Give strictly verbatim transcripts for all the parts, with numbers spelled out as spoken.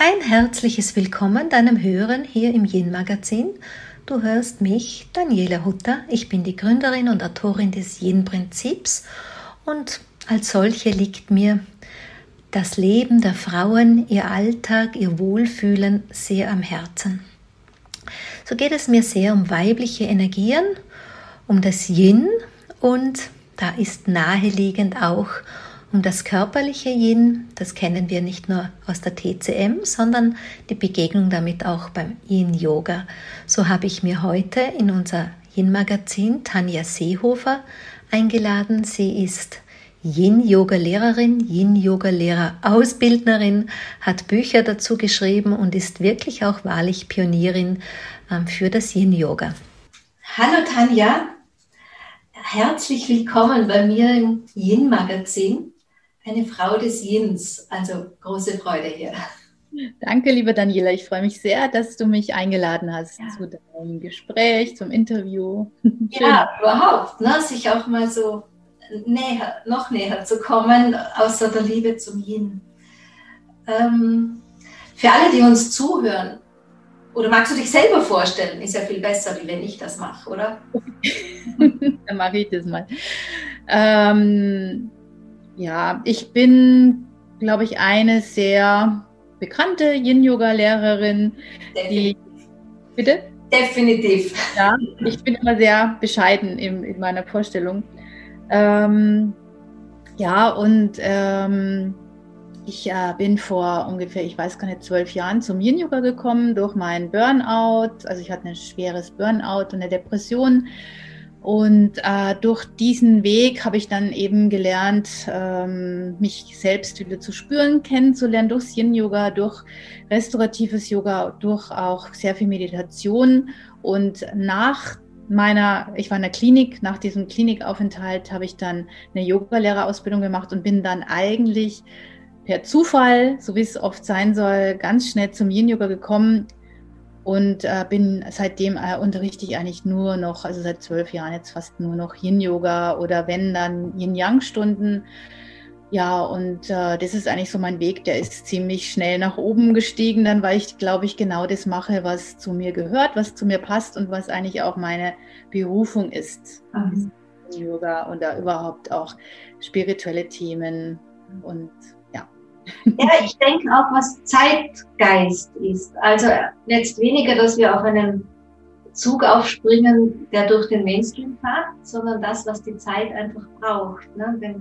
Ein herzliches Willkommen deinem Hören hier im Yin-Magazin. Du hörst mich, Daniela Hutter. Ich bin die Gründerin und Autorin des Yin-Prinzips und als solche liegt mir das Leben der Frauen, ihr Alltag, ihr Wohlfühlen sehr am Herzen. So geht es mir sehr um weibliche Energien, um das Yin und da ist naheliegend auch um das körperliche Yin. Das kennen wir nicht nur aus der T C M, sondern die Begegnung damit auch beim Yin-Yoga. So habe ich mir heute in unser Yin-Magazin Tanja Seehofer eingeladen. Sie ist Yin-Yoga-Lehrerin, Yin-Yoga-Lehrer-Ausbildnerin, hat Bücher dazu geschrieben und ist wirklich auch wahrlich Pionierin ähm, für das Yin-Yoga. Hallo Tanja, herzlich willkommen bei mir im Yin-Magazin. Eine Frau des Yins, also große Freude hier. Danke, liebe Daniela. Ich freue mich sehr, dass du mich eingeladen hast ja. zu deinem Gespräch, zum Interview. Ja, überhaupt, ne? Sich auch mal so näher, noch näher zu kommen, außer der Liebe zum Yin. Ähm, für alle, die uns zuhören, oder magst du dich selber vorstellen? Ist ja viel besser, wie wenn ich das mache, oder? Dann mache ich das mal. Ähm, ja, ich bin, glaube ich, eine sehr bekannte Yin-Yoga-Lehrerin. Definitiv. Die, bitte? Definitiv. Ja, ich bin immer sehr bescheiden in, in meiner Vorstellung. Ähm, ja, und ähm, ich äh, bin vor ungefähr, ich weiß gar nicht, zwölf Jahren zum Yin-Yoga gekommen durch meinen Burnout. Also ich hatte ein schweres Burnout und eine Depression. Und äh, durch diesen Weg habe ich dann eben gelernt, ähm, mich selbst wieder zu spüren, kennenzulernen durchs Yin-Yoga, durch restauratives Yoga, durch auch sehr viel Meditation. Und nach meiner, ich war in der Klinik, nach diesem Klinikaufenthalt habe ich dann eine Yoga-Lehrerausbildung gemacht und bin dann eigentlich per Zufall, so wie es oft sein soll, ganz schnell zum Yin-Yoga gekommen. Und äh, bin seitdem äh, unterrichte ich eigentlich nur noch, also seit zwölf Jahren jetzt fast nur noch Yin-Yoga oder wenn dann Yin-Yang-Stunden. Ja, und äh, das ist eigentlich so mein Weg, der ist ziemlich schnell nach oben gestiegen, dann weil ich, glaube ich, genau das mache, was zu mir gehört, was zu mir passt und was eigentlich auch meine Berufung ist. Mhm. Yoga und da überhaupt auch spirituelle Themen und ja, ich denke auch, was Zeitgeist ist. Also jetzt weniger, dass wir auf einen Zug aufspringen, der durch den Mainstream fährt, sondern das, was die Zeit einfach braucht. Ne? Wenn,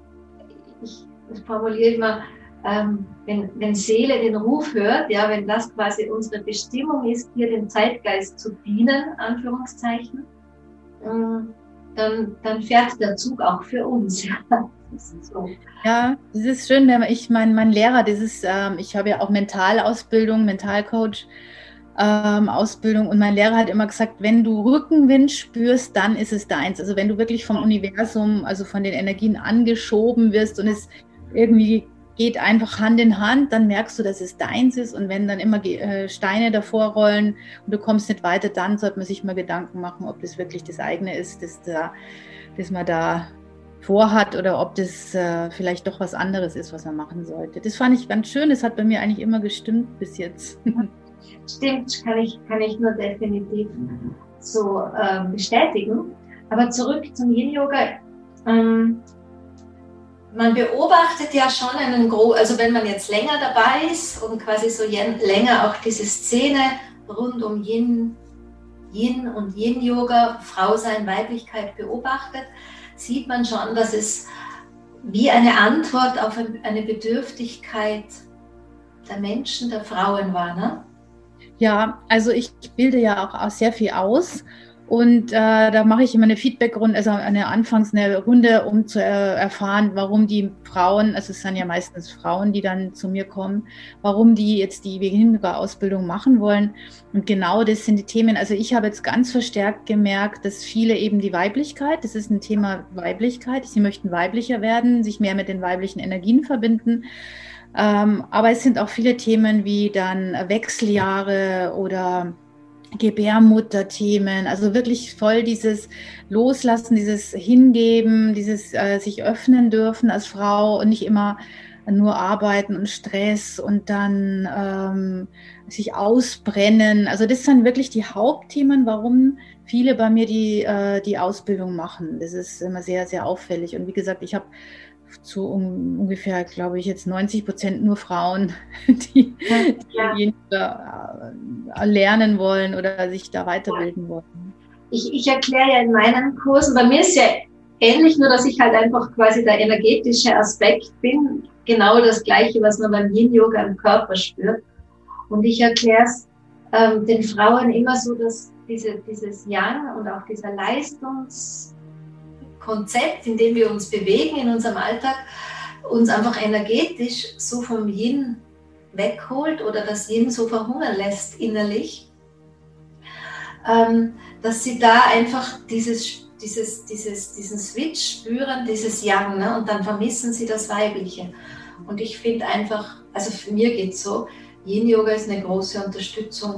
ich formuliere immer, ähm, wenn, wenn Seele den Ruf hört, ja, wenn das quasi unsere Bestimmung ist, hier dem Zeitgeist zu dienen, Anführungszeichen, ähm, dann, dann fährt der Zug auch für uns. Ja. Das ist so. Ja, das ist schön. Ich mein, mein Lehrer, das ist, ähm, ich habe ja auch Mentalausbildung, Mentalcoach ähm, Ausbildung und mein Lehrer hat immer gesagt, wenn du Rückenwind spürst, dann ist es deins. Also wenn du wirklich vom Universum, also von den Energien angeschoben wirst und es irgendwie geht einfach Hand in Hand, dann merkst du, dass es deins ist und wenn dann immer äh, Steine davor rollen und du kommst nicht weiter, dann sollte man sich mal Gedanken machen, ob das wirklich das eigene ist, das, da, das man da vorhat oder ob das äh, vielleicht doch was anderes ist, was man machen sollte. Das fand ich ganz schön, das hat bei mir eigentlich immer gestimmt bis jetzt. Stimmt, kann ich, kann ich nur definitiv so äh, bestätigen. Aber zurück zum Yin-Yoga. Ähm, man beobachtet ja schon einen großen, also wenn man jetzt länger dabei ist und quasi so länger auch diese Szene rund um Yin, Yin und Yin-Yoga, Frau sein, Weiblichkeit beobachtet, sieht man schon, dass es wie eine Antwort auf eine Bedürftigkeit der Menschen, der Frauen war, ne? Ja, also ich bilde ja auch sehr viel aus und äh, da mache ich immer eine Feedback-Runde, also eine anfangs eine Runde, um zu äh, erfahren, warum die Frauen, also es sind ja meistens Frauen, die dann zu mir kommen, warum die jetzt die Yin-Yoga-Ausbildung machen wollen. Und genau das sind die Themen. Also ich habe jetzt ganz verstärkt gemerkt, dass viele eben die Weiblichkeit, das ist ein Thema Weiblichkeit, sie möchten weiblicher werden, sich mehr mit den weiblichen Energien verbinden. Ähm, aber es sind auch viele Themen wie dann Wechseljahre oder Gebärmutterthemen, also wirklich voll dieses Loslassen, dieses Hingeben, dieses äh, sich öffnen dürfen als Frau und nicht immer nur arbeiten und Stress und dann ähm, sich ausbrennen. Also das sind wirklich die Hauptthemen, warum viele bei mir die, äh, die Ausbildung machen. Das ist immer sehr, sehr auffällig. Und wie gesagt, ich habe zu um, ungefähr, glaube ich, jetzt neunzig Prozent nur Frauen, die, ja. die äh, lernen wollen oder sich da weiterbilden wollen. Ich, ich erkläre ja in meinen Kursen, bei mir ist ja ähnlich, nur dass ich halt einfach quasi der energetische Aspekt bin, genau das Gleiche, was man beim Yin-Yoga im Körper spürt. Und ich erkläre es ähm, den Frauen immer so, dass diese, dieses Yang und auch dieser Leistungskonzept, in dem wir uns bewegen in unserem Alltag, uns einfach energetisch so vom Yin wegholt oder das Yin so verhungern lässt innerlich, ähm, dass sie da einfach dieses Dieses, dieses, diesen Switch spüren, dieses Yang, ne? Und dann vermissen sie das Weibliche. Und ich finde einfach, also für mir geht es so, Yin-Yoga ist eine große Unterstützung,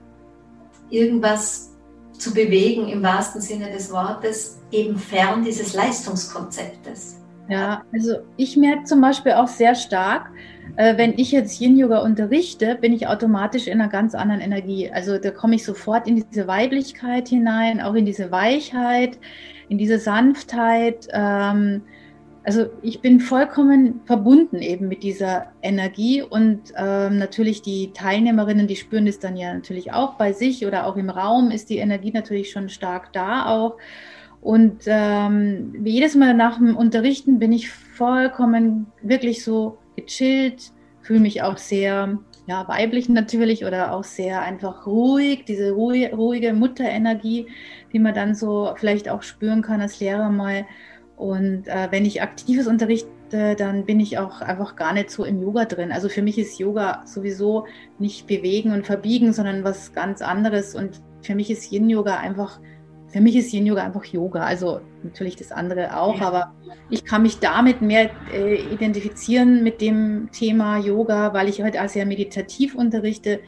irgendwas zu bewegen im wahrsten Sinne des Wortes, eben fern dieses Leistungskonzeptes. Ja, also ich merke zum Beispiel auch sehr stark, äh, wenn ich jetzt Yin-Yoga unterrichte, bin ich automatisch in einer ganz anderen Energie. Also da komme ich sofort in diese Weiblichkeit hinein, auch in diese Weichheit, in diese Sanftheit. Ähm, also ich bin vollkommen verbunden eben mit dieser Energie und ähm, natürlich die Teilnehmerinnen, die spüren das dann ja natürlich auch bei sich oder auch im Raum ist die Energie natürlich schon stark da auch. Und ähm, jedes Mal nach dem Unterrichten bin ich vollkommen wirklich so gechillt, fühle mich auch sehr ja, weiblich natürlich oder auch sehr einfach ruhig, diese ruhige, ruhige Mutterenergie, die man dann so vielleicht auch spüren kann als Lehrer mal. Und äh, wenn ich aktives unterrichte, dann bin ich auch einfach gar nicht so im Yoga drin. Also für mich ist Yoga sowieso nicht bewegen und verbiegen, sondern was ganz anderes. Und für mich ist Yin-Yoga einfach Für mich ist Yin-Yoga einfach Yoga, also natürlich das andere auch, aber ich kann mich damit mehr äh, identifizieren mit dem Thema Yoga, weil ich heute auch sehr meditativ unterrichte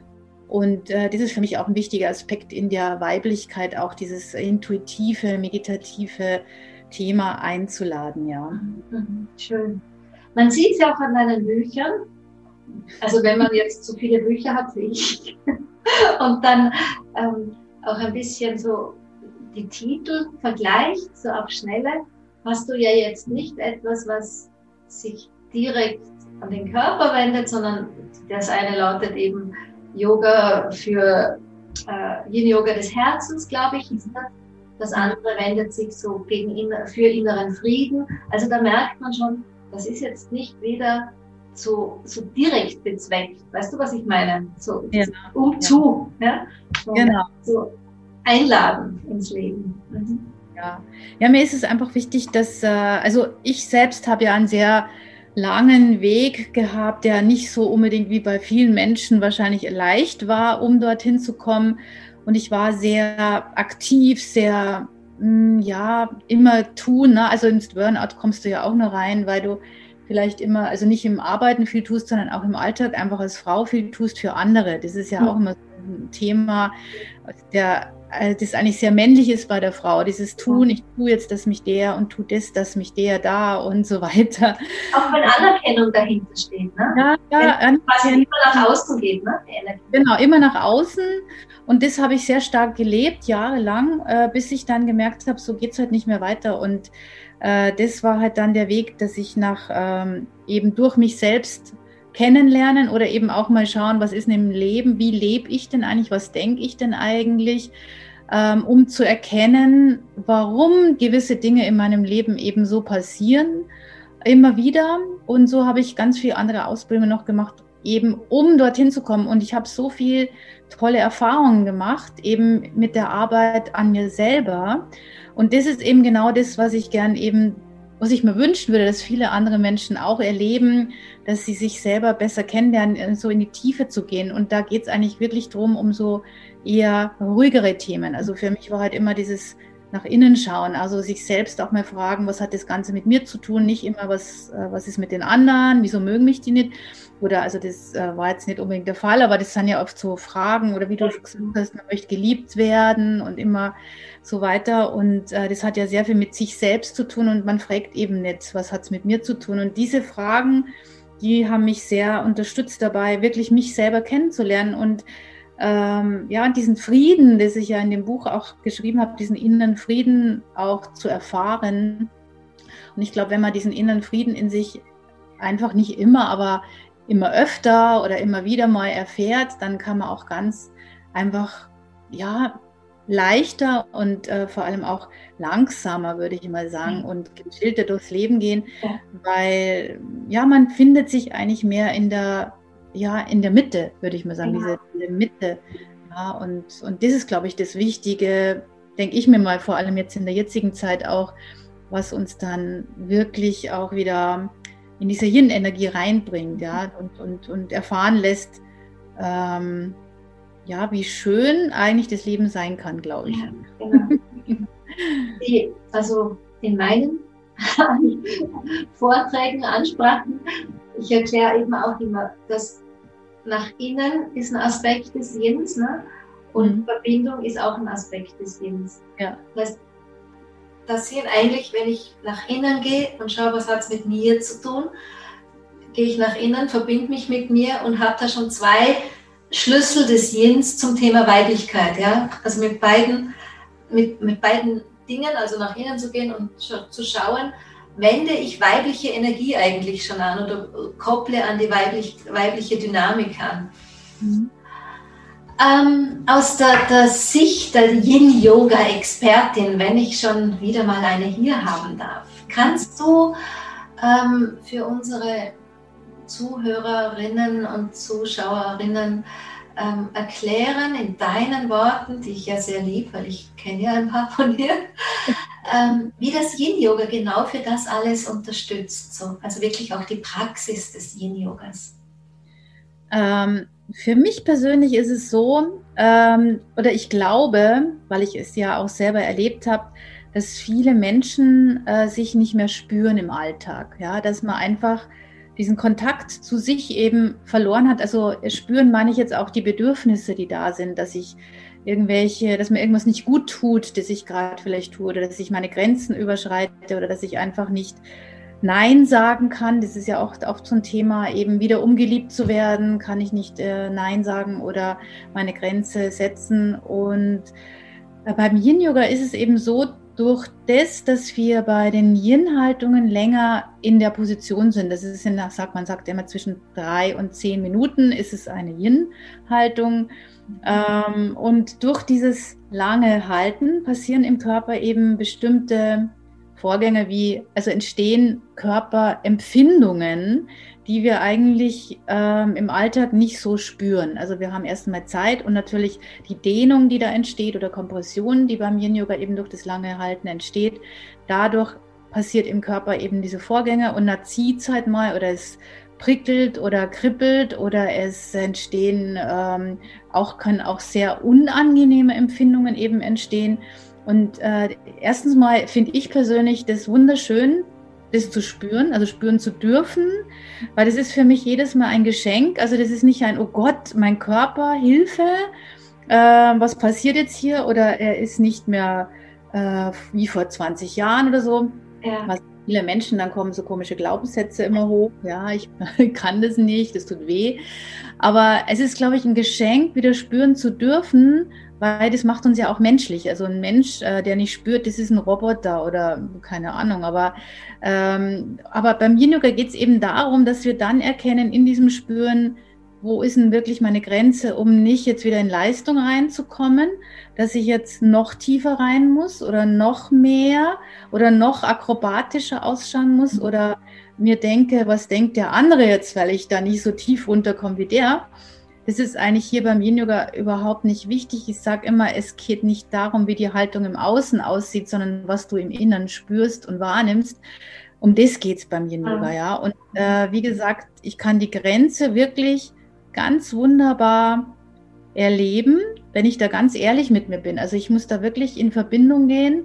und äh, das ist für mich auch ein wichtiger Aspekt in der Weiblichkeit, auch dieses intuitive, meditative Thema einzuladen, ja. Schön. Man sieht es ja auch an deinen Büchern, also wenn man jetzt so viele Bücher hat wie ich und dann ähm, auch ein bisschen so die Titel vergleicht, so auf Schnelle, hast du ja jetzt nicht etwas, was sich direkt an den Körper wendet, sondern das eine lautet eben Yoga für äh, Yin-Yoga des Herzens, glaube ich, ist das. Das andere wendet sich so gegen für inneren Frieden. Also da merkt man schon, das ist jetzt nicht wieder so, so direkt bezweckt. Weißt du, was ich meine? So ja. umzu. Ja. Ja? Genau. So einladen ins Leben. Mhm. Ja. ja, mir ist es einfach wichtig, dass, äh, also ich selbst habe ja einen sehr langen Weg gehabt, der nicht so unbedingt wie bei vielen Menschen wahrscheinlich leicht war, um dorthin zu kommen. Und ich war sehr aktiv, sehr, mh, ja, immer tun. Ne? Also ins Burnout kommst du ja auch nur rein, weil du vielleicht immer, also nicht im Arbeiten viel tust, sondern auch im Alltag einfach als Frau viel tust für andere. Das ist ja mhm. auch immer so ein Thema, der das eigentlich sehr männlich ist bei der Frau, dieses Tun, ich tue jetzt, dass mich der und tu das, dass mich der da und so weiter. Auch wenn Anerkennung dahinter steht, ne? Ja, ja. Wenn was immer nach außen geht, ne? Genau, immer nach außen und das habe ich sehr stark gelebt, jahrelang, äh, bis ich dann gemerkt habe, so geht es halt nicht mehr weiter und äh, das war halt dann der Weg, dass ich nach ähm, eben durch mich selbst kennenlernen oder eben auch mal schauen, was ist denn im Leben, wie lebe ich denn eigentlich, was denke ich denn eigentlich, ähm, um zu erkennen, warum gewisse Dinge in meinem Leben eben so passieren, immer wieder. Und so habe ich ganz viele andere Ausbildungen noch gemacht, eben um dorthin zu kommen. Und ich habe so viel tolle Erfahrungen gemacht, eben mit der Arbeit an mir selber. Und das ist eben genau das, was ich gern eben was ich mir wünschen würde, dass viele andere Menschen auch erleben, dass sie sich selber besser kennenlernen, so in die Tiefe zu gehen. Und da geht es eigentlich wirklich darum, um so eher ruhigere Themen. Also für mich war halt immer dieses nach innen schauen, also sich selbst auch mal fragen, was hat das Ganze mit mir zu tun, nicht immer, was, äh, was ist mit den anderen, wieso mögen mich die nicht, oder also das äh, war jetzt nicht unbedingt der Fall, aber das sind ja oft so Fragen, oder wie du schon gesagt hast, man möchte geliebt werden und immer so weiter, und äh, das hat ja sehr viel mit sich selbst zu tun, und man fragt eben nicht, was hat es mit mir zu tun, und diese Fragen, die haben mich sehr unterstützt dabei, wirklich mich selber kennenzulernen und Ähm, ja, diesen Frieden, den ich ja in dem Buch auch geschrieben habe, diesen inneren Frieden auch zu erfahren. Und ich glaube, wenn man diesen inneren Frieden in sich einfach nicht immer, aber immer öfter oder immer wieder mal erfährt, dann kann man auch ganz einfach, ja, leichter und äh, vor allem auch langsamer, würde ich mal sagen, und gechillter durchs Leben gehen, ja. Weil, ja, man findet sich eigentlich mehr in der Ja, in der Mitte, würde ich mal sagen, diese, diese Mitte. Ja, und, und das ist, glaube ich, das Wichtige, denke ich mir mal, vor allem jetzt in der jetzigen Zeit auch, was uns dann wirklich auch wieder in diese Yin-Energie reinbringt, ja, und, und, und erfahren lässt, ähm, ja, wie schön eigentlich das Leben sein kann, glaube ich. Ja, genau. Die, also in meinen Vorträgen, Ansprachen, ich erkläre eben auch immer, dass nach innen ist ein Aspekt des Yins, ne? Und mhm. Verbindung ist auch ein Aspekt des Yins. Ja. Das, das sind eigentlich, wenn ich nach innen gehe und schaue, was hat es mit mir zu tun, gehe ich nach innen, verbinde mich mit mir und habe da schon zwei Schlüssel des Yins zum Thema Weiblichkeit. Ja? Also mit beiden, mit, mit beiden Dingen, also nach innen zu gehen und zu schauen, wende ich weibliche Energie eigentlich schon an oder kopple an die weiblich, weibliche Dynamik an. Mhm. Ähm, aus der, der Sicht der Yin-Yoga-Expertin, wenn ich schon wieder mal eine hier haben darf, kannst du ähm, für unsere Zuhörerinnen und Zuschauerinnen ähm, erklären in deinen Worten, die ich ja sehr liebe, weil ich kenne ja ein paar von dir, ähm, wie das Yin-Yoga genau für das alles unterstützt, so, also wirklich auch die Praxis des Yin-Yogas. Ähm, für mich persönlich ist es so, ähm, oder ich glaube, weil ich es ja auch selber erlebt habe, dass viele Menschen äh, sich nicht mehr spüren im Alltag, ja, dass man einfach diesen Kontakt zu sich eben verloren hat. Also spüren meine ich jetzt auch die Bedürfnisse, die da sind, dass ich irgendwelche, dass mir irgendwas nicht gut tut, das ich gerade vielleicht tue, oder dass ich meine Grenzen überschreite, oder dass ich einfach nicht Nein sagen kann. Das ist ja auch oft so ein Thema, eben wieder um geliebt zu werden, kann ich nicht äh, Nein sagen oder meine Grenze setzen. Und äh, beim Yin-Yoga ist es eben so, durch das, dass wir bei den Yin-Haltungen länger in der Position sind, das ist, in, sagt, man sagt immer zwischen drei und zehn Minuten ist es eine Yin-Haltung. Ähm, und durch dieses lange Halten passieren im Körper eben bestimmte Vorgänge wie, also entstehen Körperempfindungen, die wir eigentlich ähm, im Alltag nicht so spüren. Also wir haben erstmal Zeit und natürlich die Dehnung, die da entsteht, oder Kompression, die beim Yin-Yoga eben durch das lange Halten entsteht. Dadurch passiert im Körper eben diese Vorgänge, und da zieht es halt mal, oder es prickelt oder kribbelt, oder es entstehen ähm, auch, können auch sehr unangenehme Empfindungen eben entstehen. Und äh, erstens mal finde ich persönlich das wunderschön, das zu spüren, also spüren zu dürfen, weil das ist für mich jedes Mal ein Geschenk. Also das ist nicht ein, oh Gott, mein Körper, Hilfe, äh, was passiert jetzt hier? Oder er ist nicht mehr äh, wie vor zwanzig Jahren oder so. Ja. Was viele Menschen, dann kommen so komische Glaubenssätze immer hoch. Ja, ich kann das nicht, das tut weh. Aber es ist, glaube ich, ein Geschenk, wieder spüren zu dürfen, weil das macht uns ja auch menschlich. Also ein Mensch, äh, der nicht spürt, das ist ein Roboter oder keine Ahnung. Aber, ähm, aber beim Yin-Yoga geht es eben darum, dass wir dann erkennen in diesem Spüren, wo ist denn wirklich meine Grenze, um nicht jetzt wieder in Leistung reinzukommen, dass ich jetzt noch tiefer rein muss oder noch mehr oder noch akrobatischer ausschauen muss oder mir denke, was denkt der andere jetzt, weil ich da nicht so tief runterkomme wie der. Das ist eigentlich hier beim Yin-Yoga überhaupt nicht wichtig. Ich sage immer, es geht nicht darum, wie die Haltung im Außen aussieht, sondern was du im Inneren spürst und wahrnimmst. Um das geht es beim Yin-Yoga, ja. Und äh, wie gesagt, ich kann die Grenze wirklich ganz wunderbar erleben, wenn ich da ganz ehrlich mit mir bin. Also ich muss da wirklich in Verbindung gehen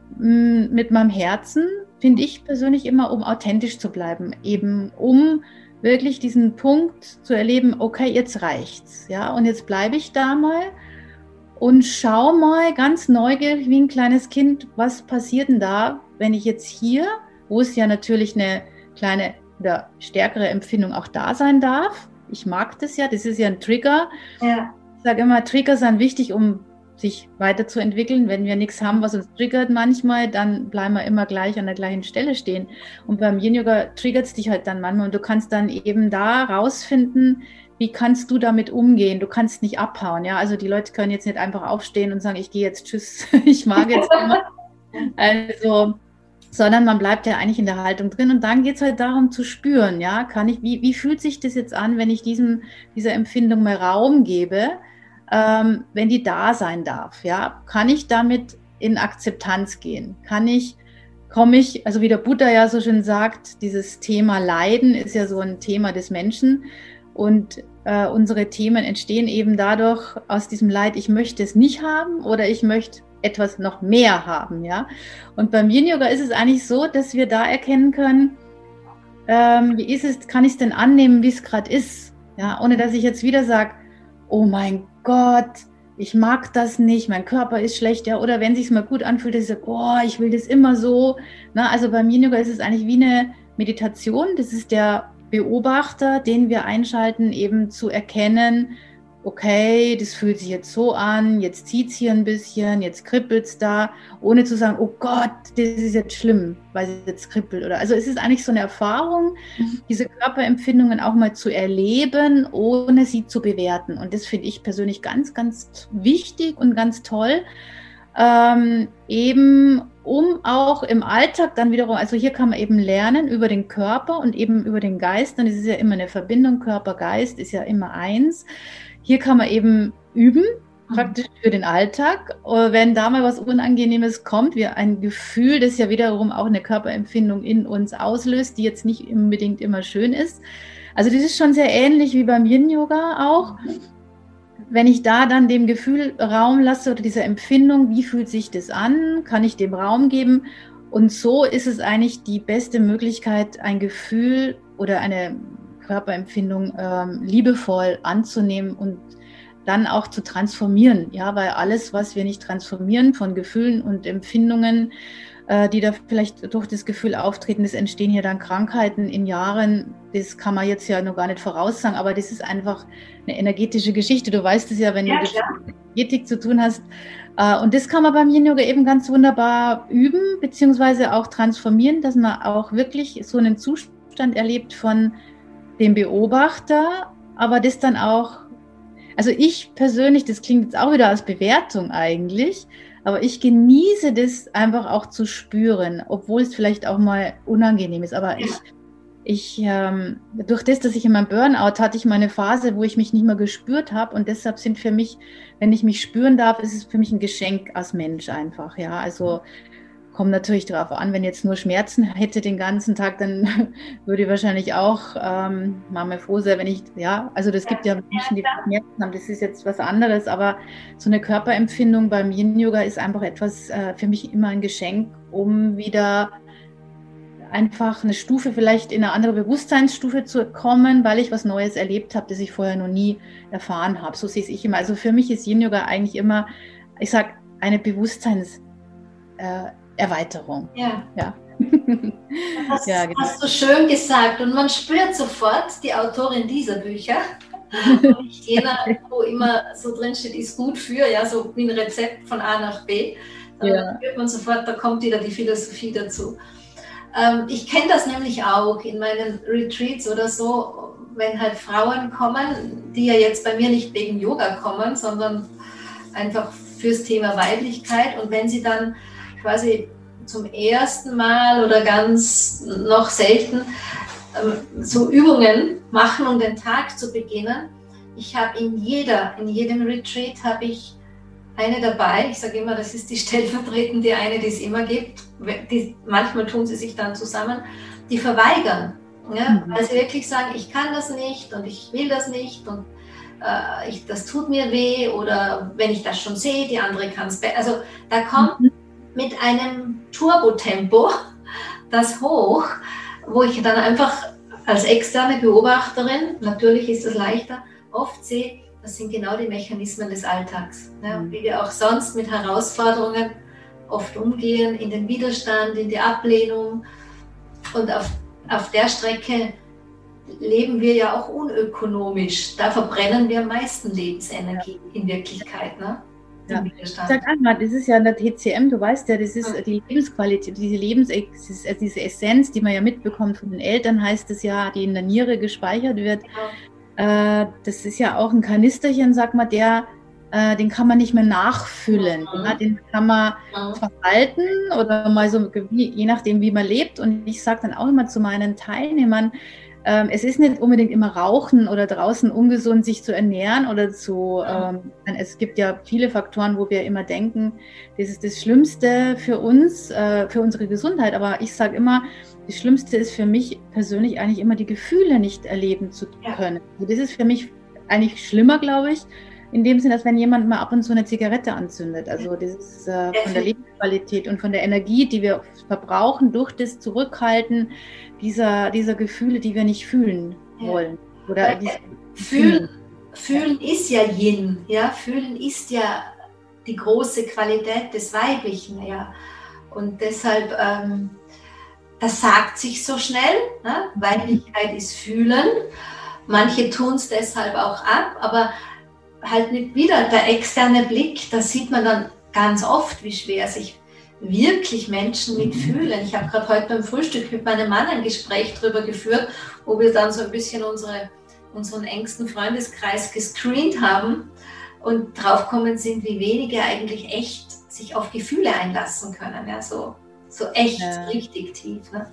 mh, mit meinem Herzen, finde ich persönlich immer, um authentisch zu bleiben, eben um wirklich diesen Punkt zu erleben, okay, jetzt reicht's, ja, und jetzt bleibe ich da mal und schau mal ganz neugierig wie ein kleines Kind, was passiert denn da, wenn ich jetzt hier, wo es ja natürlich eine kleine oder stärkere Empfindung auch da sein darf. Ich mag das ja, das ist ja ein Trigger. Ja. Ich sage immer, Trigger sind wichtig, um sich weiterzuentwickeln. Wenn wir nichts haben, was uns triggert manchmal, dann bleiben wir immer gleich an der gleichen Stelle stehen. Und beim Yin-Yoga triggert es dich halt dann manchmal und du kannst dann eben da rausfinden, wie kannst du damit umgehen? Du kannst nicht abhauen, ja. Also die Leute können jetzt nicht einfach aufstehen und sagen, ich gehe jetzt, tschüss, ich mag jetzt immer. Also, sondern man bleibt ja eigentlich in der Haltung drin und dann geht es halt darum zu spüren, ja, kann ich, wie, wie fühlt sich das jetzt an, wenn ich diesem, dieser Empfindung mal Raum gebe, ähm, wenn die da sein darf, ja, kann ich damit in Akzeptanz gehen, kann ich, komme ich, also wie der Buddha ja so schön sagt, dieses Thema Leiden ist ja so ein Thema des Menschen und äh, unsere Themen entstehen eben dadurch aus diesem Leid, ich möchte es nicht haben oder ich möchte etwas noch mehr haben, ja. Und beim Yin-Yoga ist es eigentlich so, dass wir da erkennen können, ähm, wie ist es, kann ich es denn annehmen, wie es gerade ist, ja, ohne dass ich jetzt wieder sage, oh mein Gott, ich mag das nicht, mein Körper ist schlecht, ja, oder wenn es sich mal gut anfühlt, dass ich sage, oh, ich will das immer so, na, also beim Yin-Yoga ist es eigentlich wie eine Meditation, das ist der Beobachter, den wir einschalten, eben zu erkennen, okay, das fühlt sich jetzt so an, jetzt zieht es hier ein bisschen, jetzt kribbelt es da, ohne zu sagen, oh Gott, das ist jetzt schlimm, weil es jetzt kribbelt. Oder, also es ist eigentlich so eine Erfahrung, diese Körperempfindungen auch mal zu erleben, ohne sie zu bewerten. Und das finde ich persönlich ganz, ganz wichtig und ganz toll, ähm, eben um auch im Alltag dann wiederum, also hier kann man eben lernen über den Körper und eben über den Geist, und es ist ja immer eine Verbindung, Körper, Geist ist ja immer eins. Hier kann man eben üben, praktisch für den Alltag. Wenn da mal was Unangenehmes kommt, wie ein Gefühl, das ja wiederum auch eine Körperempfindung in uns auslöst, die jetzt nicht unbedingt immer schön ist. Also das ist schon sehr ähnlich wie beim Yin-Yoga auch. Wenn ich da dann dem Gefühl Raum lasse oder dieser Empfindung, wie fühlt sich das an, kann ich dem Raum geben. Und so ist es eigentlich die beste Möglichkeit, ein Gefühl oder eine Körperempfindung ähm, liebevoll anzunehmen und dann auch zu transformieren. Ja, weil alles, was wir nicht transformieren von Gefühlen und Empfindungen, äh, die da vielleicht durch das Gefühl auftreten, es entstehen hier dann Krankheiten in Jahren. Das kann man jetzt ja noch gar nicht voraussagen, aber das ist einfach eine energetische Geschichte. Du weißt es ja, wenn ja, du mit Energetik zu tun hast. Äh, und das kann man beim Yin-Yoga eben ganz wunderbar üben, beziehungsweise auch transformieren, dass man auch wirklich so einen Zustand erlebt von dem Beobachter, aber das dann auch, also ich persönlich, das klingt jetzt auch wieder als Bewertung eigentlich, aber ich genieße das einfach auch zu spüren, obwohl es vielleicht auch mal unangenehm ist, aber ich, ich ähm, durch das, dass ich in meinem Burnout hatte ich meine Phase, wo ich mich nicht mehr gespürt habe und deshalb sind für mich, wenn ich mich spüren darf, ist es für mich ein Geschenk als Mensch einfach, ja, also kommt natürlich darauf an, wenn jetzt nur Schmerzen hätte den ganzen Tag, dann würde ich wahrscheinlich auch ähm, mal froh sein, wenn ich, ja, also das gibt ja Menschen, die Schmerzen haben, das ist jetzt was anderes, aber so eine Körperempfindung beim Yin-Yoga ist einfach etwas, äh, für mich immer ein Geschenk, um wieder einfach eine Stufe, vielleicht in eine andere Bewusstseinsstufe zu kommen, weil ich was Neues erlebt habe, das ich vorher noch nie erfahren habe. So sehe ich immer. Also für mich ist Yin-Yoga eigentlich immer, ich sage, eine Bewusstseins- äh, Erweiterung. Ja. Ja. Das ja, genau. hast du schön gesagt. Und man spürt sofort die Autorin dieser Bücher. Nicht jener, wo immer so drin steht, ist gut für, ja, so wie ein Rezept von A nach B. Dann ja. spürt man sofort, da kommt wieder die Philosophie dazu. Ähm, ich kenne das nämlich auch in meinen Retreats oder so, wenn halt Frauen kommen, die ja jetzt bei mir nicht wegen Yoga kommen, sondern einfach fürs Thema Weiblichkeit. Und wenn sie dann quasi zum ersten Mal oder ganz noch selten ähm, so Übungen machen, um den Tag zu beginnen. Ich habe in jeder, in jedem Retreat habe ich eine dabei. Ich sage immer, das ist die stellvertretende eine, die es immer gibt. Die, manchmal tun sie sich dann zusammen. Die verweigern, ja, mhm. weil sie wirklich sagen, ich kann das nicht und ich will das nicht und äh, ich, das tut mir weh oder wenn ich das schon sehe, die andere kann es besser. Also da kommt mhm. mit einem Turbotempo, das hoch, wo ich dann einfach als externe Beobachterin, natürlich ist es leichter, oft sehe, das sind genau die Mechanismen des Alltags, ne? Wie wir auch sonst mit Herausforderungen oft umgehen, in den Widerstand, in die Ablehnung. Und auf, auf der Strecke leben wir ja auch unökonomisch. Da verbrennen wir am meisten Lebensenergie in Wirklichkeit. Ne? Ja. Ich sag einmal, das ist ja in der T C M, du weißt ja, das ist ja. die Lebensqualität, diese Lebens diese Essenz, die man ja mitbekommt von den Eltern, heißt es ja, die in der Niere gespeichert wird. Ja. Äh, das ist ja auch ein Kanisterchen, sag mal, der Äh, den kann man nicht mehr nachfüllen. Mhm. Ja, den kann man mhm. verhalten oder mal so, je nachdem, wie man lebt. Und ich sage dann auch immer zu meinen Teilnehmern, ähm, es ist nicht unbedingt immer Rauchen oder draußen ungesund sich zu ernähren oder zu, ähm, es gibt ja viele Faktoren, wo wir immer denken, das ist das Schlimmste für uns, äh, für unsere Gesundheit. Aber ich sage immer, das Schlimmste ist für mich persönlich eigentlich immer die Gefühle nicht erleben zu können. Also das ist für mich eigentlich schlimmer, glaube ich, in dem Sinne, als wenn jemand mal ab und zu eine Zigarette anzündet. Also das ist äh, von der Lebensqualität und von der Energie, die wir verbrauchen, durch das Zurückhalten dieser, dieser Gefühle, die wir nicht fühlen wollen. Oder ja. Fühlen, fühlen ist ja Yin, ja? Fühlen ist ja die große Qualität des Weiblichen. Ja? Und deshalb, ähm, das sagt sich so schnell, ne? Weiblichkeit ist Fühlen. Manche tun es deshalb auch ab, aber halt nicht wieder der externe Blick, da sieht man dann ganz oft, wie schwer sich wirklich Menschen mitfühlen. Ich habe gerade heute beim Frühstück mit meinem Mann ein Gespräch darüber geführt, wo wir dann so ein bisschen unsere, unseren engsten Freundeskreis gescreent haben und draufgekommen sind, wie wenige eigentlich echt sich auf Gefühle einlassen können. Ja, so, so echt, ja. Richtig tief. Ne?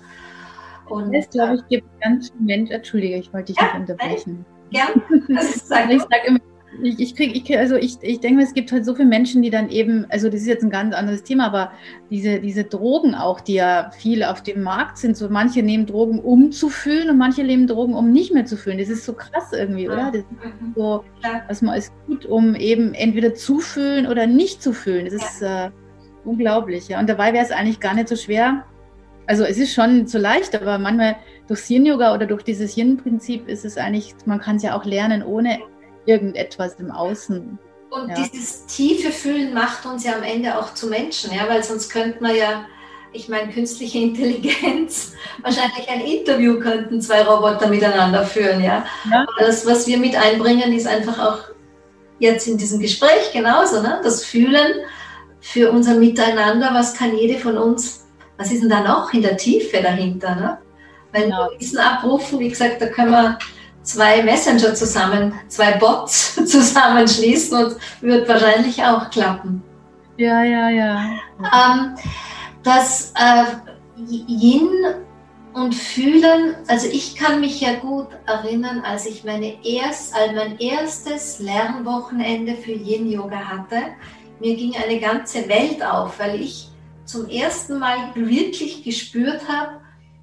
Und das, glaube ich, gibt ganz viele Menschen, Entschuldige, ich wollte dich ja, nicht unterbrechen. Ja, das ist ich sage immer, Ich, ich kriege, ich, also ich, ich denke, es gibt halt so viele Menschen, die dann eben, also das ist jetzt ein ganz anderes Thema, aber diese, diese Drogen auch, die ja viel auf dem Markt sind, so manche nehmen Drogen, um zu fühlen und manche nehmen Drogen, um nicht mehr zu fühlen. Das ist so krass irgendwie, oder? Das ist so, was man ist gut, um eben entweder zu fühlen oder nicht zu fühlen. Das ist äh, unglaublich, ja. Und dabei wäre es eigentlich gar nicht so schwer. Also es ist schon so leicht, aber manchmal durch Yin-Yoga oder durch dieses Yin-Prinzip ist es eigentlich, man kann es ja auch lernen, ohne irgendetwas im Außen. Und ja. dieses tiefe Fühlen macht uns ja am Ende auch zu Menschen, ja, weil sonst könnte man ja, ich meine, künstliche Intelligenz, wahrscheinlich ein Interview könnten zwei Roboter miteinander führen, ja. ja. Das, was wir mit einbringen, ist einfach auch jetzt in diesem Gespräch genauso, ne? Das Fühlen für unser Miteinander, was kann jede von uns, was ist denn da noch in der Tiefe dahinter, ne? Weil ja. wir Wissen abrufen, wie gesagt, da können wir zwei Messenger zusammen, zwei Bots zusammenschließen und wird wahrscheinlich auch klappen. Ja, ja, ja. Ähm, das äh, Yin und Fühlen, also ich kann mich ja gut erinnern, als ich meine erst, also mein erstes Lernwochenende für Yin-Yoga hatte, mir ging eine ganze Welt auf, weil ich zum ersten Mal wirklich gespürt habe,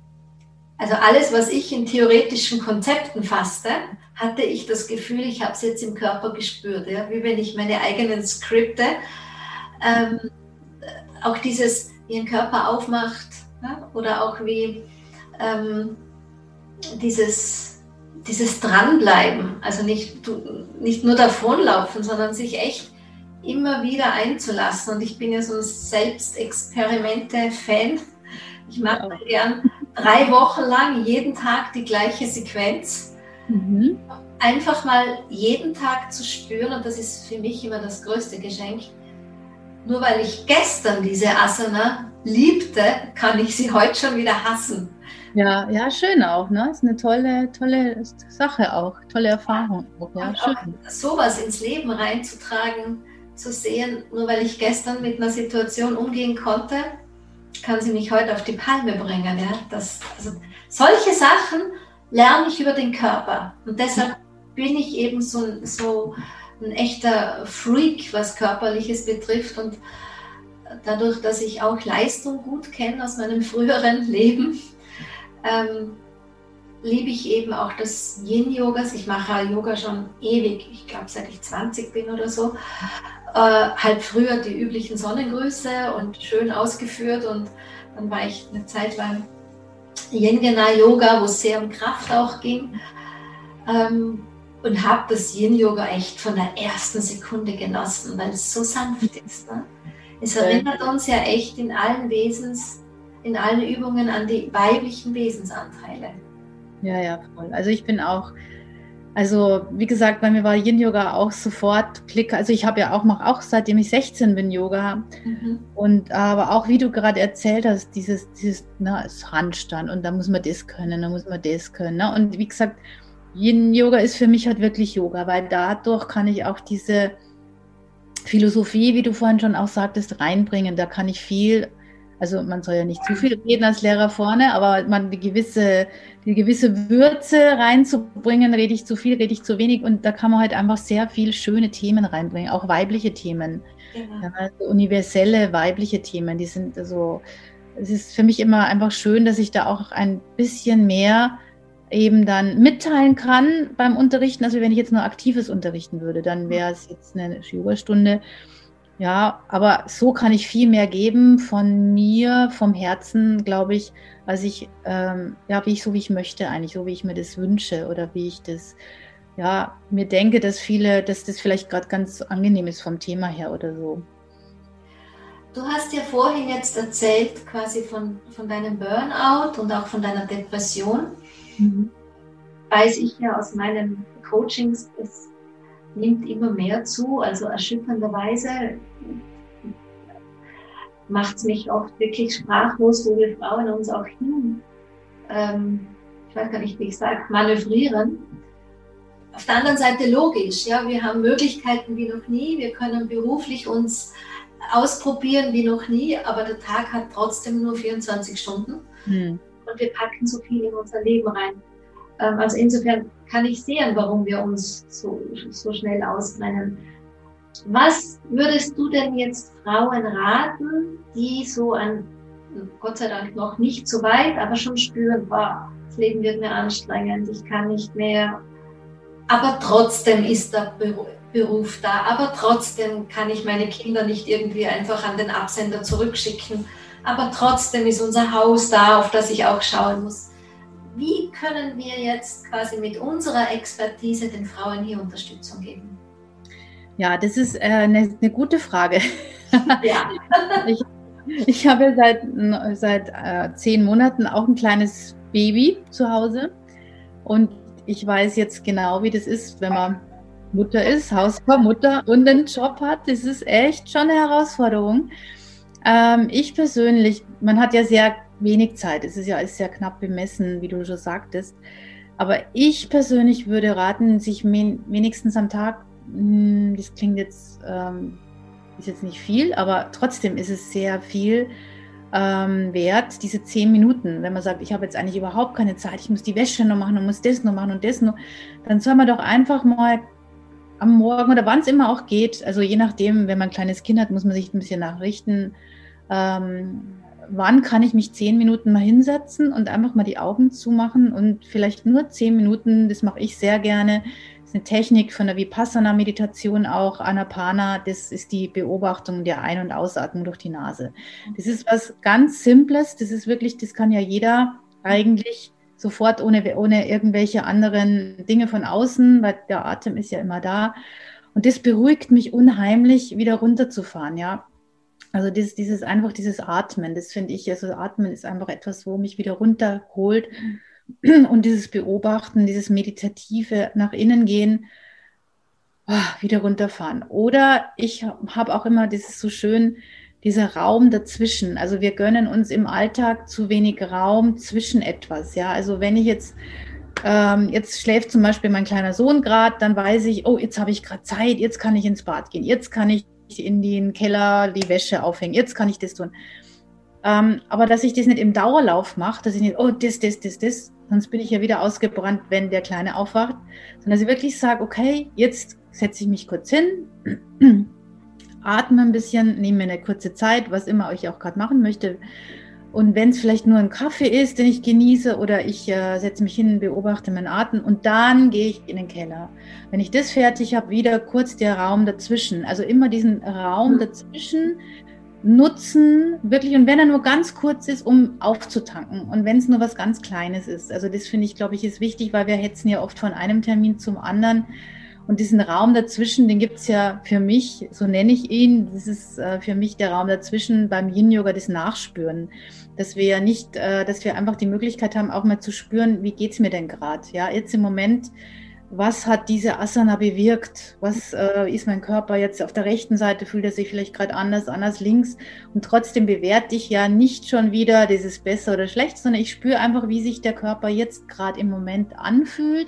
also alles, was ich in theoretischen Konzepten fasste, hatte ich das Gefühl, ich habe es jetzt im Körper gespürt. Ja? Wie wenn ich meine eigenen Skripte, ähm, auch dieses, wie ein Körper aufmacht, ja? Oder auch wie ähm, dieses, dieses Dranbleiben, also nicht, nicht nur davonlaufen, sondern sich echt immer wieder einzulassen. Und ich bin ja so ein Selbstexperimente-Fan. Ich mache ja. gern drei Wochen lang jeden Tag die gleiche Sequenz. Mhm. Einfach mal jeden Tag zu spüren, und das ist für mich immer das größte Geschenk. Nur weil ich gestern diese Asana liebte, kann ich sie heute schon wieder hassen. Ja, ja, schön auch, ne? Ist eine tolle, tolle Sache auch, tolle Erfahrung. Ja, und schön. Auch sowas ins Leben reinzutragen, zu sehen, nur weil ich gestern mit einer Situation umgehen konnte, kann sie mich heute auf die Palme bringen. Ja? Das, also solche Sachen lerne ich über den Körper. Und deshalb bin ich eben so, so ein echter Freak, was Körperliches betrifft. Und dadurch, dass ich auch Leistung gut kenne aus meinem früheren Leben, ähm, liebe ich eben auch das Yin-Yoga. Ich mache Yoga schon ewig, ich glaube seit ich zwanzig bin oder so. äh, halt früher die üblichen Sonnengrüße und schön ausgeführt, und dann war ich eine Zeit lang Yin-Yoga, wo es sehr um Kraft auch ging, ähm, und habe das Yin-Yoga echt von der ersten Sekunde genossen, weil es so sanft ist. Ne? Es erinnert uns ja echt in allen Wesens, in allen Übungen an die weiblichen Wesensanteile. Ja, ja, voll. Also ich bin auch, also wie gesagt, bei mir war Yin-Yoga auch sofort Klick. Also ich habe ja auch, mache auch seitdem ich sechzehn bin Yoga. Mhm. Und aber auch wie du gerade erzählt hast, dieses, dieses na, das Handstand, und da muss man das können, da muss man das können. Ne? Und wie gesagt, Yin-Yoga ist für mich halt wirklich Yoga, weil dadurch kann ich auch diese Philosophie, wie du vorhin schon auch sagtest, reinbringen. Da kann ich viel, also man soll ja nicht zu viel reden als Lehrer vorne, aber man die gewisse, die gewisse Würze reinzubringen, rede ich zu viel, rede ich zu wenig, und da kann man halt einfach sehr viel schöne Themen reinbringen, auch weibliche Themen, genau. Ja, also universelle weibliche Themen, die sind also, es ist für mich immer einfach schön, dass ich da auch ein bisschen mehr eben dann mitteilen kann beim Unterrichten. Also wenn ich jetzt nur aktives unterrichten würde, dann wäre es jetzt eine Yogastunde. Ja, aber so kann ich viel mehr geben von mir, vom Herzen, glaube ich, als ich, ähm, ja, wie ich, so wie ich möchte eigentlich, so wie ich mir das wünsche oder wie ich das, ja, mir denke, dass viele, dass das vielleicht gerade ganz angenehm ist vom Thema her oder so. Du hast ja vorhin jetzt erzählt quasi von, von deinem Burnout und auch von deiner Depression. Mhm. Weiß ich ja aus meinen Coachings, es nimmt immer mehr zu, also erschütternderweise macht es mich oft wirklich sprachlos, wo wir Frauen uns auch hin, ähm, ich weiß gar nicht, wie ich sage, manövrieren. Auf der anderen Seite logisch, ja, wir haben Möglichkeiten wie noch nie, wir können beruflich uns ausprobieren wie noch nie, aber der Tag hat trotzdem nur vierundzwanzig Stunden mhm. und wir packen so viel in unser Leben rein. Also insofern kann ich sehen, warum wir uns so, so schnell ausbrennen. Was würdest du denn jetzt Frauen raten, die so an, Gott sei Dank noch nicht so weit, aber schon spüren, boah, das Leben wird mir anstrengend, ich kann nicht mehr, aber trotzdem ist der Beruf da, aber trotzdem kann ich meine Kinder nicht irgendwie einfach an den Absender zurückschicken, aber trotzdem ist unser Haus da, auf das ich auch schauen muss. Wie können wir jetzt quasi mit unserer Expertise den Frauen hier Unterstützung geben? Ja, das ist äh, eine, eine gute Frage. Ja. ich, ich habe seit, seit äh, zehn Monaten auch ein kleines Baby zu Hause, und ich weiß jetzt genau, wie das ist, wenn man Mutter ist, Hausfrau, Mutter und einen Job hat. Das ist echt schon eine Herausforderung. Ähm, ich persönlich, man hat ja sehr wenig Zeit, es ist ja alles sehr knapp bemessen, wie du schon sagtest, aber ich persönlich würde raten, sich wenigstens am Tag, das klingt jetzt, ähm, ist jetzt nicht viel, aber trotzdem ist es sehr viel ähm, wert, diese zehn Minuten, wenn man sagt, ich habe jetzt eigentlich überhaupt keine Zeit, ich muss die Wäsche noch machen und muss das noch machen und das noch, dann soll man doch einfach mal am Morgen oder wann es immer auch geht, also je nachdem, wenn man ein kleines Kind hat, muss man sich ein bisschen nachrichten, ähm, wann kann ich mich zehn Minuten mal hinsetzen und einfach mal die Augen zumachen und vielleicht nur zehn Minuten, das mache ich sehr gerne, das ist eine Technik von der Vipassana-Meditation auch, Anapana, das ist die Beobachtung der Ein- und Ausatmung durch die Nase. Das ist was ganz Simples, das ist wirklich, das kann ja jeder eigentlich sofort ohne, ohne irgendwelche anderen Dinge von außen, weil der Atem ist ja immer da, und das beruhigt mich unheimlich, wieder runterzufahren, ja. Also dieses, dieses einfach dieses Atmen, das finde ich, also Atmen ist einfach etwas, wo mich wieder runterholt, und dieses Beobachten, dieses meditative nach innen gehen, oh, wieder runterfahren. Oder ich habe auch immer, das ist so schön, dieser Raum dazwischen. Also wir gönnen uns im Alltag zu wenig Raum zwischen etwas. Ja, also wenn ich jetzt ähm, jetzt schläft zum Beispiel mein kleiner Sohn gerade, dann weiß ich, oh, jetzt habe ich gerade Zeit, jetzt kann ich ins Bad gehen, jetzt kann ich in den Keller die Wäsche aufhängen, jetzt kann ich das tun. Ähm, aber dass ich das nicht im Dauerlauf mache, dass ich nicht, oh, das, das, das, das, sonst bin ich ja wieder ausgebrannt, wenn der Kleine aufwacht, sondern dass ich wirklich sage, okay, jetzt setze ich mich kurz hin, atme ein bisschen, nehme mir eine kurze Zeit, was immer ich auch gerade machen möchte, Und wenn es vielleicht nur ein Kaffee ist, den ich genieße, oder ich äh, setze mich hin und beobachte meinen Atem und dann gehe ich in den Keller. Wenn ich das fertig habe, wieder kurz der Raum dazwischen. Also immer diesen Raum dazwischen nutzen, wirklich, und wenn er nur ganz kurz ist, um aufzutanken, und wenn es nur was ganz Kleines ist. Also das finde ich, glaube ich, ist wichtig, weil wir hetzen ja oft von einem Termin zum anderen. Und diesen Raum dazwischen, den gibt es ja für mich, so nenne ich ihn, das ist äh, für mich der Raum dazwischen beim Yin-Yoga, das Nachspüren. Dass wir ja nicht, äh, dass wir einfach die Möglichkeit haben, auch mal zu spüren, wie geht es mir denn gerade? Ja, jetzt im Moment, was hat diese Asana bewirkt? Was äh, ist mein Körper jetzt auf der rechten Seite? Fühlt er sich vielleicht gerade anders, anders links? Und trotzdem bewerte ich ja nicht schon wieder, das ist besser oder schlecht, sondern ich spüre einfach, wie sich der Körper jetzt gerade im Moment anfühlt.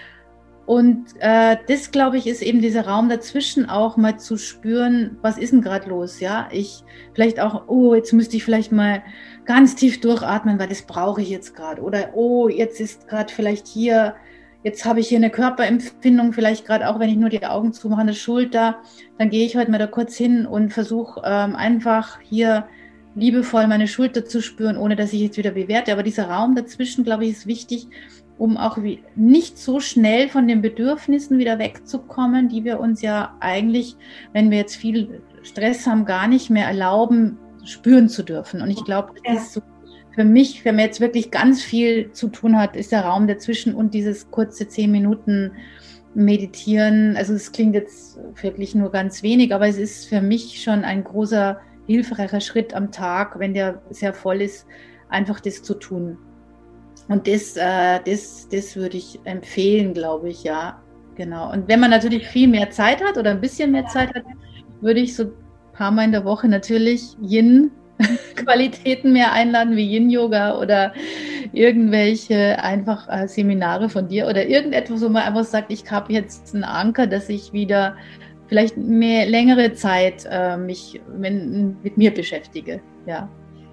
Und äh, das, glaube ich, ist eben dieser Raum dazwischen, auch mal zu spüren, was ist denn gerade los, ja? Ich vielleicht auch, oh, jetzt müsste ich vielleicht mal ganz tief durchatmen, weil das brauche ich jetzt gerade. Oder, oh, jetzt ist gerade vielleicht hier, jetzt habe ich hier eine Körperempfindung, vielleicht gerade auch, wenn ich nur die Augen zumache, eine Schulter, dann gehe ich heute mal da kurz hin und versuche ähm, einfach hier liebevoll meine Schulter zu spüren, ohne dass ich jetzt wieder bewerte. Aber dieser Raum dazwischen, glaube ich, ist wichtig, um auch wie, nicht so schnell von den Bedürfnissen wieder wegzukommen, die wir uns ja eigentlich, wenn wir jetzt viel Stress haben, gar nicht mehr erlauben, spüren zu dürfen. Und ich glaube, das ist so für mich, wenn man jetzt wirklich ganz viel zu tun hat, ist der Raum dazwischen und dieses kurze zehn Minuten Meditieren. Also es klingt jetzt wirklich nur ganz wenig, aber es ist für mich schon ein großer, hilfreicher Schritt am Tag, wenn der sehr voll ist, einfach das zu tun. Und das, äh, das, das würde ich empfehlen, glaube ich, ja, genau. Und wenn man natürlich viel mehr Zeit hat oder ein bisschen mehr Zeit hat, würde ich so ein paar Mal in der Woche natürlich Yin-Qualitäten mehr einladen, wie Yin-Yoga oder irgendwelche einfach äh, Seminare von dir oder irgendetwas, wo man einfach sagt, ich habe jetzt einen Anker, dass ich wieder vielleicht mehr längere Zeit äh, mich mit, mit mir beschäftige, ja.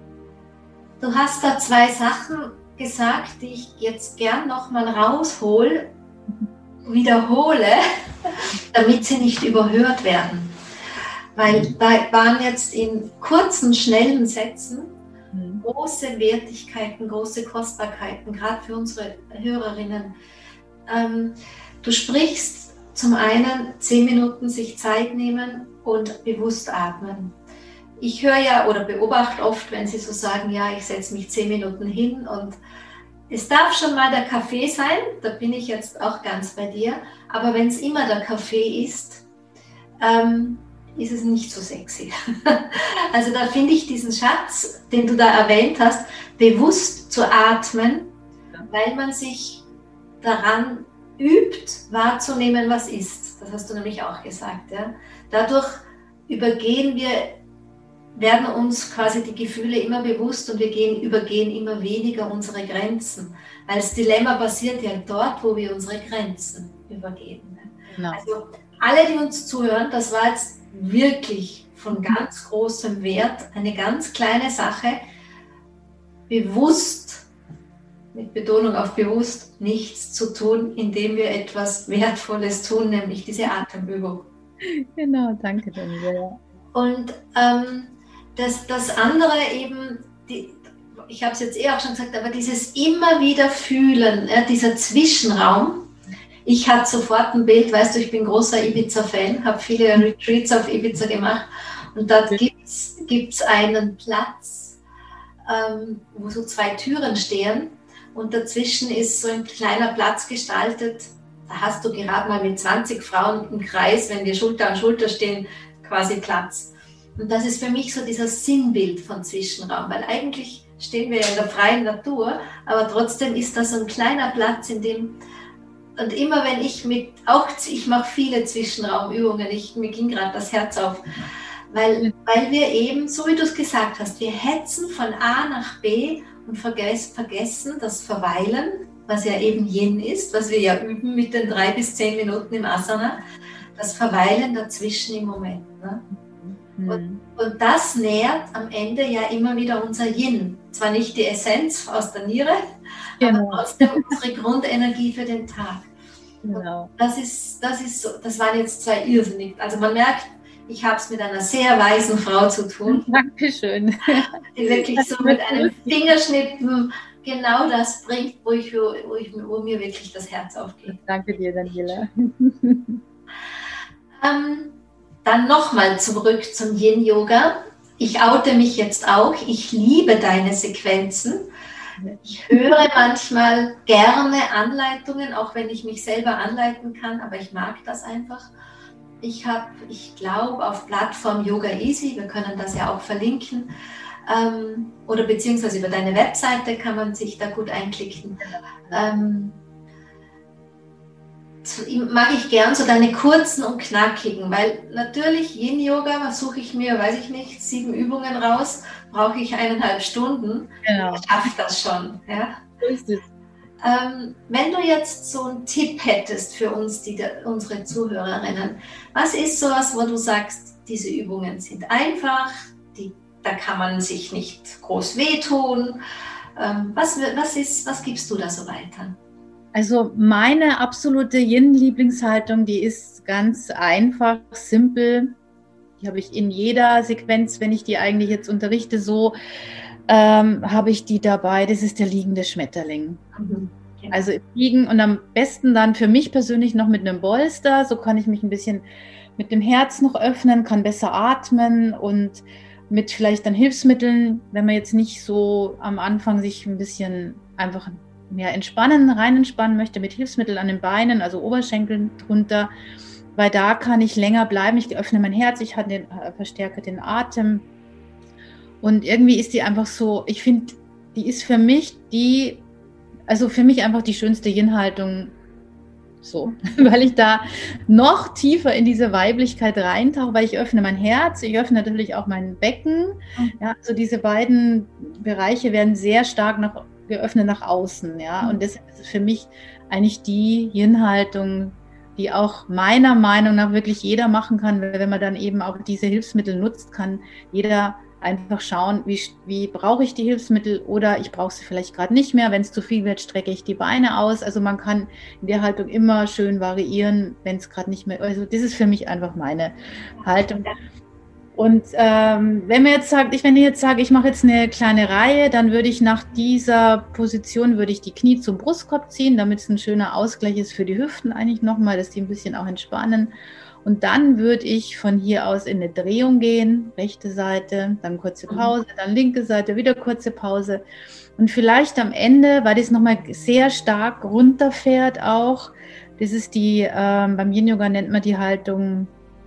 Du hast da zwei Sachen gesagt, die ich jetzt gern nochmal raushol, wiederhole, damit sie nicht überhört werden. Weil da waren jetzt in kurzen, schnellen Sätzen große Wertigkeiten, große Kostbarkeiten, gerade für unsere Hörerinnen. Ähm, du sprichst zum einen zehn Minuten sich Zeit nehmen und bewusst atmen. Ich höre ja oder beobachte oft, wenn sie so sagen, ja, ich setze mich zehn Minuten hin und es darf schon mal der Kaffee sein, da bin ich jetzt auch ganz bei dir, aber wenn es immer der Kaffee ist, ähm, ist es nicht so sexy. Also da finde ich diesen Schatz, den du da erwähnt hast, bewusst zu atmen, weil man sich daran übt, wahrzunehmen, was ist. Das hast du nämlich auch gesagt. Ja? Dadurch übergehen wir werden uns quasi die Gefühle immer bewusst und wir gehen, übergehen immer weniger unsere Grenzen. Weil das Dilemma passiert ja dort, wo wir unsere Grenzen übergehen. Genau. Also alle, die uns zuhören, das war jetzt wirklich von ganz großem Wert, eine ganz kleine Sache, bewusst, mit Betonung auf bewusst, nichts zu tun, indem wir etwas Wertvolles tun, nämlich diese Atemübung. Genau, danke Daniela. Und ähm, Das, das andere eben, die, ich habe es jetzt eh auch schon gesagt, aber dieses immer wieder fühlen, ja, dieser Zwischenraum. Ich hatte sofort ein Bild, weißt du, ich bin großer Ibiza-Fan, habe viele Retreats auf Ibiza gemacht und dort gibt es einen Platz, ähm, wo so zwei Türen stehen und dazwischen ist so ein kleiner Platz gestaltet. Da hast du gerade mal mit zwanzig Frauen im Kreis, wenn wir Schulter an Schulter stehen, quasi Platz. Und das ist für mich so dieses Sinnbild von Zwischenraum, weil eigentlich stehen wir ja in der freien Natur, aber trotzdem ist das so ein kleiner Platz, in dem, und immer wenn ich mit, auch ich mache viele Zwischenraumübungen, ich, mir ging gerade das Herz auf, weil, weil wir eben, so wie du es gesagt hast, wir hetzen von A nach B und vergess, vergessen das Verweilen, was ja eben Yin ist, was wir ja üben mit den drei bis zehn Minuten im Asana, das Verweilen dazwischen im Moment. Ne? Und, und das nährt am Ende ja immer wieder unser Yin. Zwar nicht die Essenz aus der Niere, genau, aber trotzdem unsere Grundenergie für den Tag. Genau. Das ist, das ist so, das waren jetzt zwei irrsinnig. Also man merkt, ich habe es mit einer sehr weisen Frau zu tun. Dankeschön. Die wirklich so mit einem Fingerschnippen genau das bringt, wo, ich, wo, ich, wo mir wirklich das Herz aufgeht. Danke dir, Daniela. Ähm, dann nochmal zurück zum Yin-Yoga. Ich oute mich jetzt auch. Ich liebe deine Sequenzen. Ich höre manchmal gerne Anleitungen, auch wenn ich mich selber anleiten kann, aber ich mag das einfach. Ich habe, ich glaube, auf Plattform Yoga Easy, wir können das ja auch verlinken, ähm, oder beziehungsweise über deine Webseite kann man sich da gut einklicken. Ähm, mag ich gern so deine kurzen und knackigen, weil natürlich Yin-Yoga suche ich mir, weiß ich nicht, sieben Übungen raus, brauche ich eineinhalb Stunden, Genau. Ich schaffe das schon. Ja? So ist es. Ähm, wenn du jetzt so einen Tipp hättest für uns, die, unsere Zuhörerinnen, was ist sowas, wo du sagst, diese Übungen sind einfach, die, da kann man sich nicht groß wehtun, ähm, was, was, ist, was gibst du da so weiter? Also meine absolute Yin-Lieblingshaltung, die ist ganz einfach, simpel. Die habe ich in jeder Sequenz, wenn ich die eigentlich jetzt unterrichte, so ähm, habe ich die dabei. Das ist der liegende Schmetterling. Mhm. Genau. Also liegen und am besten dann für mich persönlich noch mit einem Bolster. So kann ich mich ein bisschen mit dem Herz noch öffnen, kann besser atmen und mit vielleicht dann Hilfsmitteln, wenn man jetzt nicht so am Anfang sich ein bisschen einfach mehr entspannen, rein entspannen möchte, mit Hilfsmitteln an den Beinen, also Oberschenkeln drunter, weil da kann ich länger bleiben. Ich öffne mein Herz, ich den, äh, verstärke den Atem und irgendwie ist die einfach so, ich finde, die ist für mich die, also für mich einfach die schönste Yin-Haltung so, weil ich da noch tiefer in diese Weiblichkeit reintauche, weil ich öffne mein Herz, ich öffne natürlich auch mein Becken, ja, also diese beiden Bereiche werden sehr stark nach geöffnet nach außen, ja, und das ist für mich eigentlich die Yin-Haltung, die auch meiner Meinung nach wirklich jeder machen kann, wenn man dann eben auch diese Hilfsmittel nutzt, kann jeder einfach schauen, wie, wie brauche ich die Hilfsmittel oder ich brauche sie vielleicht gerade nicht mehr, wenn es zu viel wird, strecke ich die Beine aus, also man kann in der Haltung immer schön variieren, wenn es gerade nicht mehr, also das ist für mich einfach meine Haltung. Und ähm, wenn man jetzt sagt, ich, wenn ich jetzt sage, ich mache jetzt eine kleine Reihe, dann würde ich nach dieser Position, würde ich die Knie zum Brustkorb ziehen, damit es ein schöner Ausgleich ist für die Hüften eigentlich nochmal, dass die ein bisschen auch entspannen. Und dann würde ich von hier aus in eine Drehung gehen, rechte Seite, dann kurze Pause, dann linke Seite, wieder kurze Pause. Und vielleicht am Ende, weil das nochmal sehr stark runterfährt auch, das ist die, ähm, beim Yin-Yoga nennt man die Haltung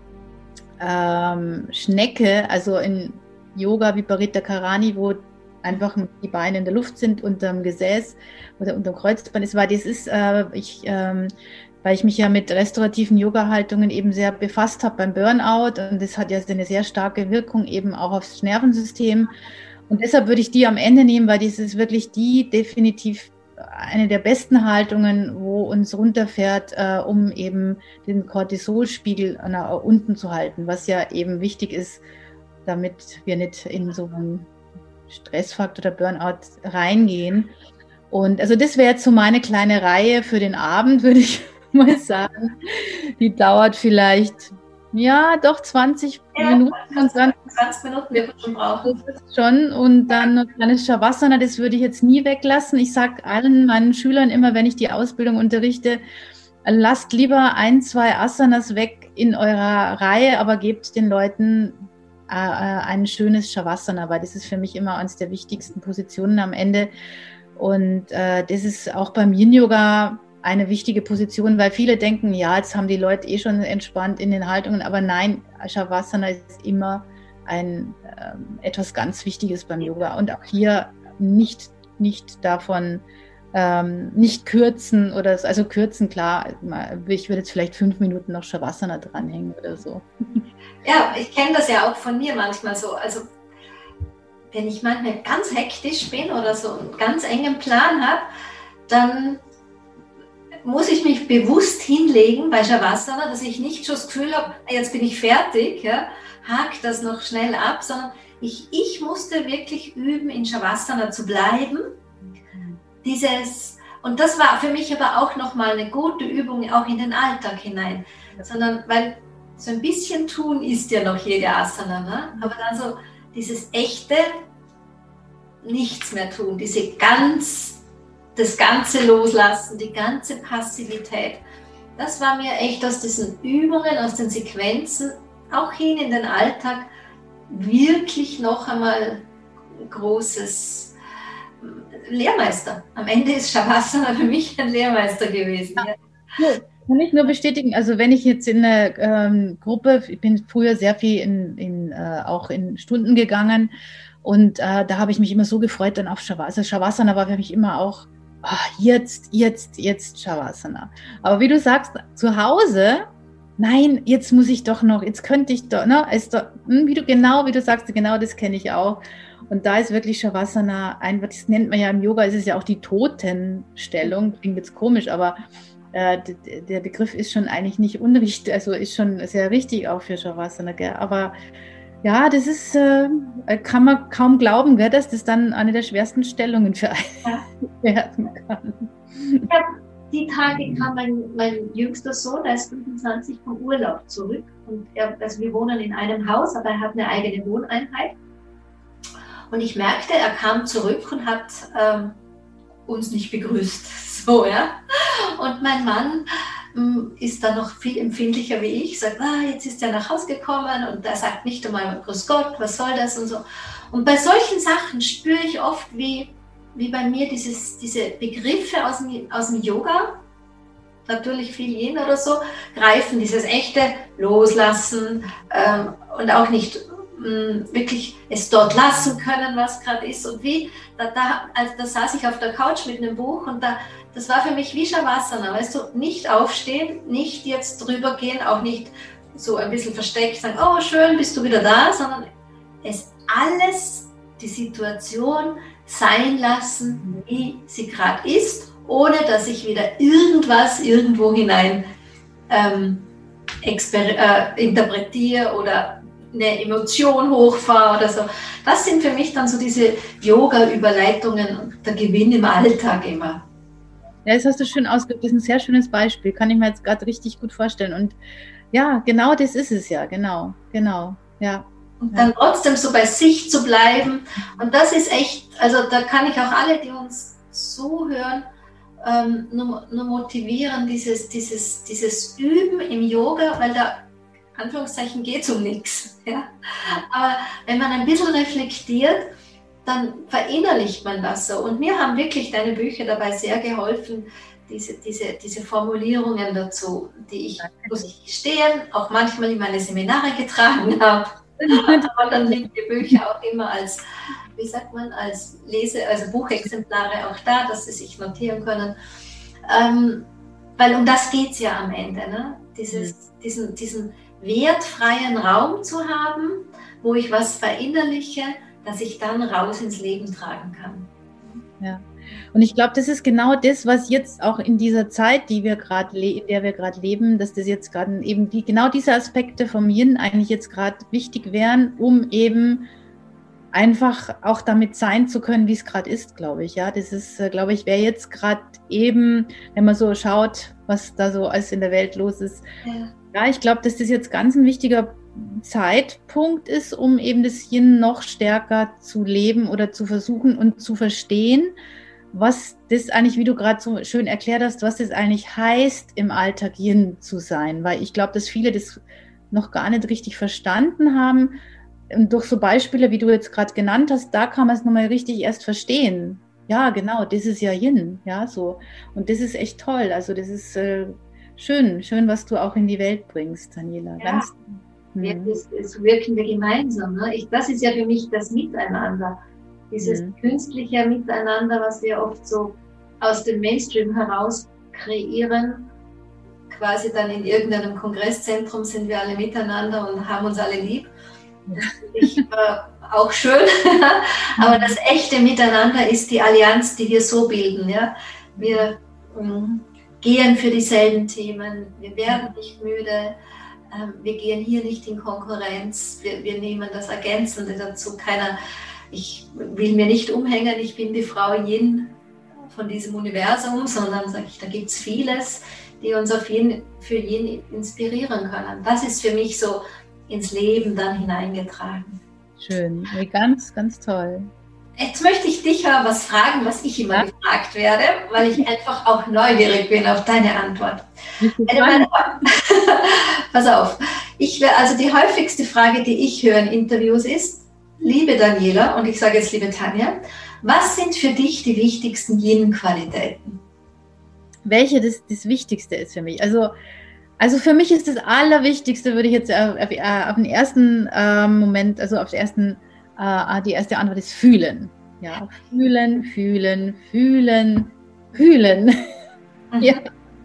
Ähm, Schnecke, also in Yoga Viparita Karani, wo einfach die Beine in der Luft sind unterm Gesäß oder unterm Kreuzband ist, weil das ist, äh, ich, ähm, weil ich mich ja mit restaurativen Yoga-Haltungen eben sehr befasst habe beim Burnout und das hat ja eine sehr starke Wirkung eben auch aufs Nervensystem und deshalb würde ich die am Ende nehmen, weil das ist wirklich die definitiv eine der besten Haltungen, wo uns runterfährt, äh, um eben den Cortisolspiegel nach unten zu halten, was ja eben wichtig ist, damit wir nicht in so einen Stressfaktor oder Burnout reingehen. Und also das wäre jetzt so meine kleine Reihe für den Abend, würde ich mal sagen. Die dauert vielleicht, ja, doch zwanzig ja, Minuten. zwanzig Minuten wird man schon brauchen. Schon. Und dann noch kleines Shavasana, das würde ich jetzt nie weglassen. Ich sage allen meinen Schülern immer, wenn ich die Ausbildung unterrichte, lasst lieber ein, zwei Asanas weg in eurer Reihe, aber gebt den Leuten äh, ein schönes Shavasana, weil das ist für mich immer eines der wichtigsten Positionen am Ende. Und äh, das ist auch beim Yin-Yoga eine wichtige Position, weil viele denken, ja, jetzt haben die Leute eh schon entspannt in den Haltungen, aber nein, Shavasana ist immer ein, ähm, etwas ganz Wichtiges beim Yoga und auch hier nicht, nicht davon, ähm, nicht kürzen oder so, also kürzen, klar, ich würde jetzt vielleicht fünf Minuten noch Shavasana dranhängen oder so. Ja, ich kenne das ja auch von mir manchmal so, also wenn ich manchmal ganz hektisch bin oder so einen ganz engen Plan habe, dann muss ich mich bewusst hinlegen bei Shavasana, dass ich nicht schon das Gefühl habe, jetzt bin ich fertig, ja, hake das noch schnell ab, sondern ich, ich musste wirklich üben, in Shavasana zu bleiben. Dieses, und das war für mich aber auch nochmal eine gute Übung, auch in den Alltag hinein, sondern weil so ein bisschen tun ist ja noch Yoga Asana, ne? Aber dann so dieses echte nichts mehr tun, diese ganz, das ganze Loslassen, die ganze Passivität. Das war mir echt aus diesen Übungen, aus den Sequenzen, auch hin in den Alltag, wirklich noch einmal ein großes Lehrmeister. Am Ende ist Shavasana für mich ein Lehrmeister gewesen. Ja. Ja. Kann ich nur bestätigen, also wenn ich jetzt in eine ähm, Gruppe, ich bin früher sehr viel in, in, äh, auch in Stunden gegangen und äh, da habe ich mich immer so gefreut dann auf Shavasana. Also Shavasana war für mich immer auch, oh, jetzt, jetzt, jetzt Shavasana. Aber wie du sagst, zu Hause, nein, jetzt muss ich doch noch, jetzt könnte ich doch, ne, ist doch, wie du genau, wie du sagst, genau das kenne ich auch. Und da ist wirklich Shavasana, einfach, das nennt man ja im Yoga, ist es ja auch die Totenstellung, klingt jetzt komisch, aber der Begriff ist schon eigentlich nicht unrichtig, also ist schon sehr richtig auch für Shavasana, gell? Aber ja, das ist, äh, kann man kaum glauben, gell, dass das dann eine der schwersten Stellungen für einen ja. werden kann. Ja, die Tage kam mein, mein jüngster Sohn, der ist fünfundzwanzig, vom Urlaub zurück und er, also wir wohnen in einem Haus, aber er hat eine eigene Wohneinheit und ich merkte, er kam zurück und hat ähm, uns nicht begrüßt. So, ja. Und mein Mann m, ist dann noch viel empfindlicher wie ich, sagt, ah, jetzt ist er nach Hause gekommen und er sagt nicht einmal Grüß Gott, was soll das und so. Und bei solchen Sachen spüre ich oft, wie, wie bei mir dieses, diese Begriffe aus dem, aus dem Yoga, natürlich viel Yin oder so, greifen, dieses echte Loslassen ähm, und auch nicht wirklich es dort lassen können, was gerade ist. Und wie, da, da, also da saß ich auf der Couch mit einem Buch und da, das war für mich wie Shavasana, weißt du, nicht aufstehen, nicht jetzt drüber gehen, auch nicht so ein bisschen versteckt sagen, oh schön, bist du wieder da, sondern es alles, die Situation sein lassen, wie sie gerade ist, ohne dass ich wieder irgendwas irgendwo hinein ähm, exper- äh, interpretiere oder eine Emotion hochfahre oder so. Das sind für mich dann so diese Yoga-Überleitungen und der Gewinn im Alltag immer. Ja, das hast du schön ausgedrückt. Das ist ein sehr schönes Beispiel. Kann ich mir jetzt gerade richtig gut vorstellen. Und ja, genau das ist es ja. Genau, genau. Ja. Und dann trotzdem so bei sich zu bleiben. Und das ist echt, also da kann ich auch alle, die uns zuhören, ähm, nur, nur motivieren, dieses, dieses, dieses Üben im Yoga, weil da Anführungszeichen geht es um nichts. Ja? Aber wenn man ein bisschen reflektiert, dann verinnerlicht man das so. Und mir haben wirklich deine Bücher dabei sehr geholfen, diese, diese, diese Formulierungen dazu, die ich, muss ich gestehen, auch manchmal in meine Seminare getragen habe. Aber dann liegen die Bücher auch immer als, wie sagt man, als Lese-, also Buchexemplare auch da, dass sie sich notieren können. Ähm, weil um das geht es ja am Ende, ne? Dieses, mhm. diesen, diesen wertfreien Raum zu haben, wo ich was verinnerliche, dass ich dann raus ins Leben tragen kann. Ja, und ich glaube, das ist genau das, was jetzt auch in dieser Zeit, die wir gerade, in der wir gerade leben, dass das jetzt gerade eben die, genau diese Aspekte vom Yin eigentlich jetzt gerade wichtig wären, um eben einfach auch damit sein zu können, wie es gerade ist, glaube ich. Ja, das ist, glaube ich, wäre jetzt gerade eben, wenn man so schaut, was da so alles in der Welt los ist. Ja, ja, ich glaube, dass das jetzt ganz ein wichtiger Zeitpunkt ist, um eben das Yin noch stärker zu leben oder zu versuchen und zu verstehen, was das eigentlich, wie du gerade so schön erklärt hast, was das eigentlich heißt, im Alltag Yin zu sein. Weil ich glaube, dass viele das noch gar nicht richtig verstanden haben. Und durch so Beispiele, wie du jetzt gerade genannt hast, da kann man es nochmal richtig erst verstehen. Ja, genau, das ist ja Yin. Ja, so. Und das ist echt toll. Also das ist äh, schön, schön, was du auch in die Welt bringst, Daniela. Ja. Ganz, Das, das wirken wir gemeinsam. Ne? Ich, das ist ja für mich das Miteinander. Dieses mhm. künstliche Miteinander, was wir oft so aus dem Mainstream heraus kreieren. Quasi dann in irgendeinem Kongresszentrum sind wir alle miteinander und haben uns alle lieb. Das finde ich äh, auch schön. Aber das echte Miteinander ist die Allianz, die wir so bilden. Ja? Wir ähm, gehen für dieselben Themen, wir werden nicht müde. Wir gehen hier nicht in Konkurrenz, wir, wir nehmen das Ergänzende dazu. Keiner, ich will mir nicht umhängen, ich bin die Frau Yin von diesem Universum, sondern sage ich, da gibt es vieles. die uns auf jeden, für jeden inspirieren können. Das ist für mich so ins Leben dann hineingetragen. Schön, nee, ganz, ganz toll. Jetzt möchte ich dich aber was fragen, was ich immer ja? gefragt werde, weil ich einfach auch neugierig bin auf deine Antwort. Meine, pass auf, ich, also die häufigste Frage, die ich höre in Interviews ist, liebe Daniela, und ich sage jetzt liebe Tanja, was sind für dich die wichtigsten Yin-Qualitäten? Welche das, das Wichtigste ist für mich? Also, also für mich ist das Allerwichtigste, würde ich jetzt auf, auf, auf den ersten äh, Moment, also auf den ersten Uh, die erste Antwort ist fühlen. Ja, fühlen, fühlen, fühlen, fühlen. Mhm. Ja.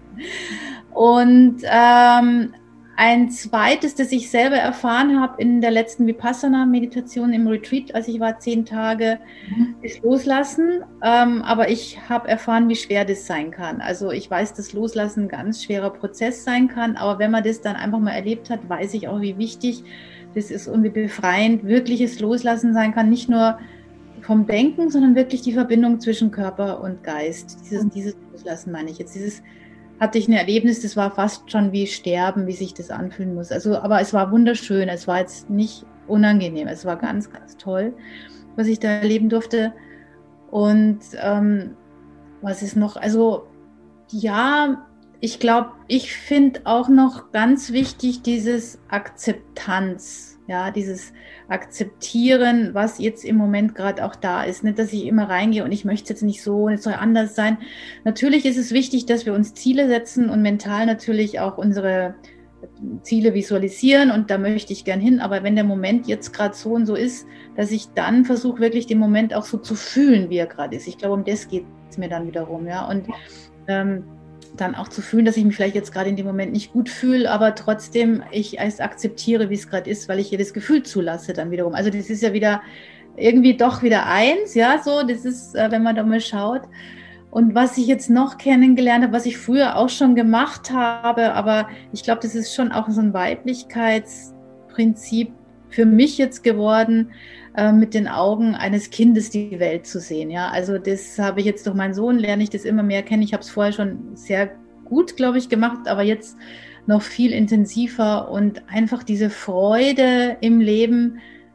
Und ähm, ein zweites, das ich selber erfahren habe in der letzten Vipassana-Meditation im Retreat, als ich war zehn Tage, mhm. ist Loslassen. Ähm, aber ich habe erfahren, wie schwer das sein kann. Also ich weiß, dass Loslassen ein ganz schwerer Prozess sein kann. Aber wenn man das dann einfach mal erlebt hat, weiß ich auch, wie wichtig das ist und wie befreiend wirkliches Loslassen sein kann, nicht nur vom Denken, sondern wirklich die Verbindung zwischen Körper und Geist. Dieses, dieses Loslassen meine ich jetzt. Dieses hatte ich ein Erlebnis, das war fast schon wie Sterben, wie sich das anfühlen muss. Also, aber es war wunderschön, es war jetzt nicht unangenehm, es war ganz, ganz toll, was ich da erleben durfte. Und ähm, was ist noch, also ja, ich glaube, ich finde auch noch ganz wichtig dieses Akzeptanz, ja, dieses Akzeptieren, was jetzt im Moment gerade auch da ist. Nicht, dass ich immer reingehe und ich möchte jetzt nicht so und es soll anders sein. Natürlich ist es wichtig, dass wir uns Ziele setzen und mental natürlich auch unsere Ziele visualisieren und da möchte ich gern hin. Aber wenn der Moment jetzt gerade so und so ist, dass ich dann versuche, wirklich den Moment auch so zu fühlen, wie er gerade ist. Ich glaube, um das geht es mir dann wiederum, ja. Und ähm, dann auch zu fühlen, dass ich mich vielleicht jetzt gerade in dem Moment nicht gut fühle, aber trotzdem ich es akzeptiere, wie es gerade ist, weil ich ihr das Gefühl zulasse dann wiederum. Also das ist ja wieder irgendwie doch wieder eins, ja, so, das ist, wenn man da mal schaut. Und was ich jetzt noch kennengelernt habe, was ich früher auch schon gemacht habe, aber ich glaube, das ist schon auch so ein Weiblichkeitsprinzip für mich jetzt geworden, äh, mit den Augen eines Kindes die Welt zu sehen. Ja, also das habe ich jetzt durch meinen Sohn, lerne ich das immer mehr kennen. Ich habe es vorher schon sehr gut, glaube ich, gemacht, aber jetzt noch viel intensiver und einfach diese Freude im Leben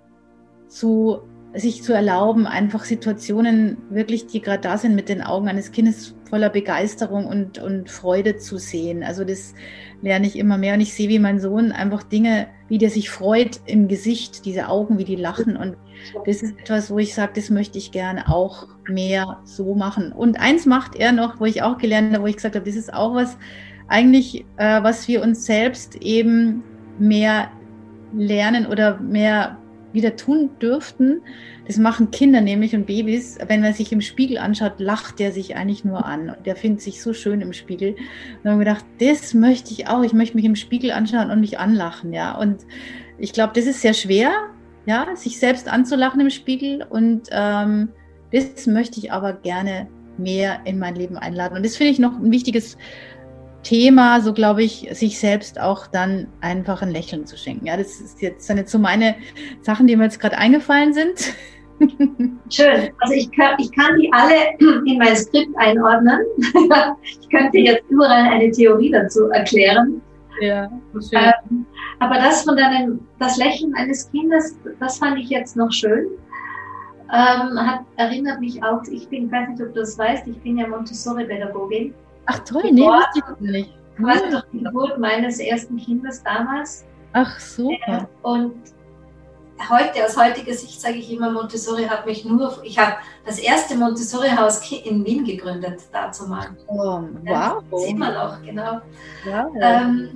zu sich zu erlauben, einfach Situationen wirklich, die gerade da sind, mit den Augen eines Kindes voller Begeisterung und, und Freude zu sehen. Also das lerne ich immer mehr und ich sehe, wie mein Sohn einfach Dinge, wie der sich freut im Gesicht, diese Augen, wie die lachen und das ist etwas, wo ich sage, das möchte ich gerne auch mehr so machen. Und eins macht er noch, wo ich auch gelernt habe, wo ich gesagt habe, das ist auch was eigentlich, äh, was wir uns selbst eben mehr lernen oder mehr wieder tun dürften. Das machen Kinder nämlich und Babys. Wenn man sich im Spiegel anschaut, lacht der sich eigentlich nur an. Und der findet sich so schön im Spiegel. Und dann haben wir gedacht, das möchte ich auch. Ich möchte mich im Spiegel anschauen und mich anlachen. Ja. Und ich glaube, das ist sehr schwer, ja, sich selbst anzulachen im Spiegel. Und ähm, das möchte ich aber gerne mehr in mein Leben einladen. Und das finde ich noch ein wichtiges Thema, so glaube ich, sich selbst auch dann einfach ein Lächeln zu schenken. Ja, das ist jetzt, sind jetzt so meine Sachen, die mir jetzt gerade eingefallen sind. Schön. Also ich kann, ich kann die alle in mein Skript einordnen. Ich könnte jetzt überall eine Theorie dazu erklären. Ja, schön. Ähm, aber das von deinem, das Lächeln eines Kindes, das fand ich jetzt noch schön. Ähm, hat, erinnert mich auch, ich bin, ich weiß nicht, ob du das weißt, ich bin ja Montessori-Pädagogin. Ach toll, nee, wusste ich nicht. Quasi durch die Geburt meines ersten Kindes damals. Ach super. Und heute, aus heutiger Sicht sage ich immer, Montessori hat mich nur, ich habe das erste Montessori-Haus in Wien gegründet, dazu mal. Oh, wow. Ja, das ist immer noch, genau. Wow. Ähm,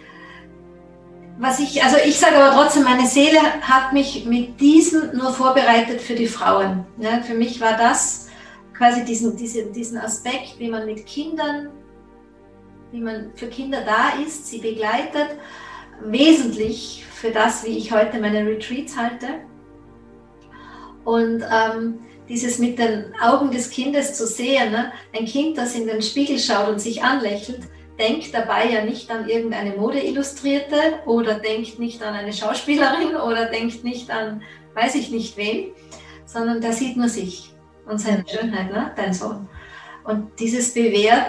was ich, also ich sage aber trotzdem, meine Seele hat mich mit diesem nur vorbereitet für die Frauen. Ja, für mich war das quasi diesen, diesen, diesen Aspekt, wie man mit Kindern, wie man für Kinder da ist, sie begleitet, wesentlich für das, wie ich heute meine Retreats halte. Und ähm, dieses mit den Augen des Kindes zu sehen, ne? Ein Kind, das in den Spiegel schaut und sich anlächelt, denkt dabei ja nicht an irgendeine Modeillustrierte oder denkt nicht an eine Schauspielerin oder denkt nicht an weiß ich nicht wen, sondern der sieht nur sich und seine Schönheit, ne? Dein Sohn. Und dieses Bewerten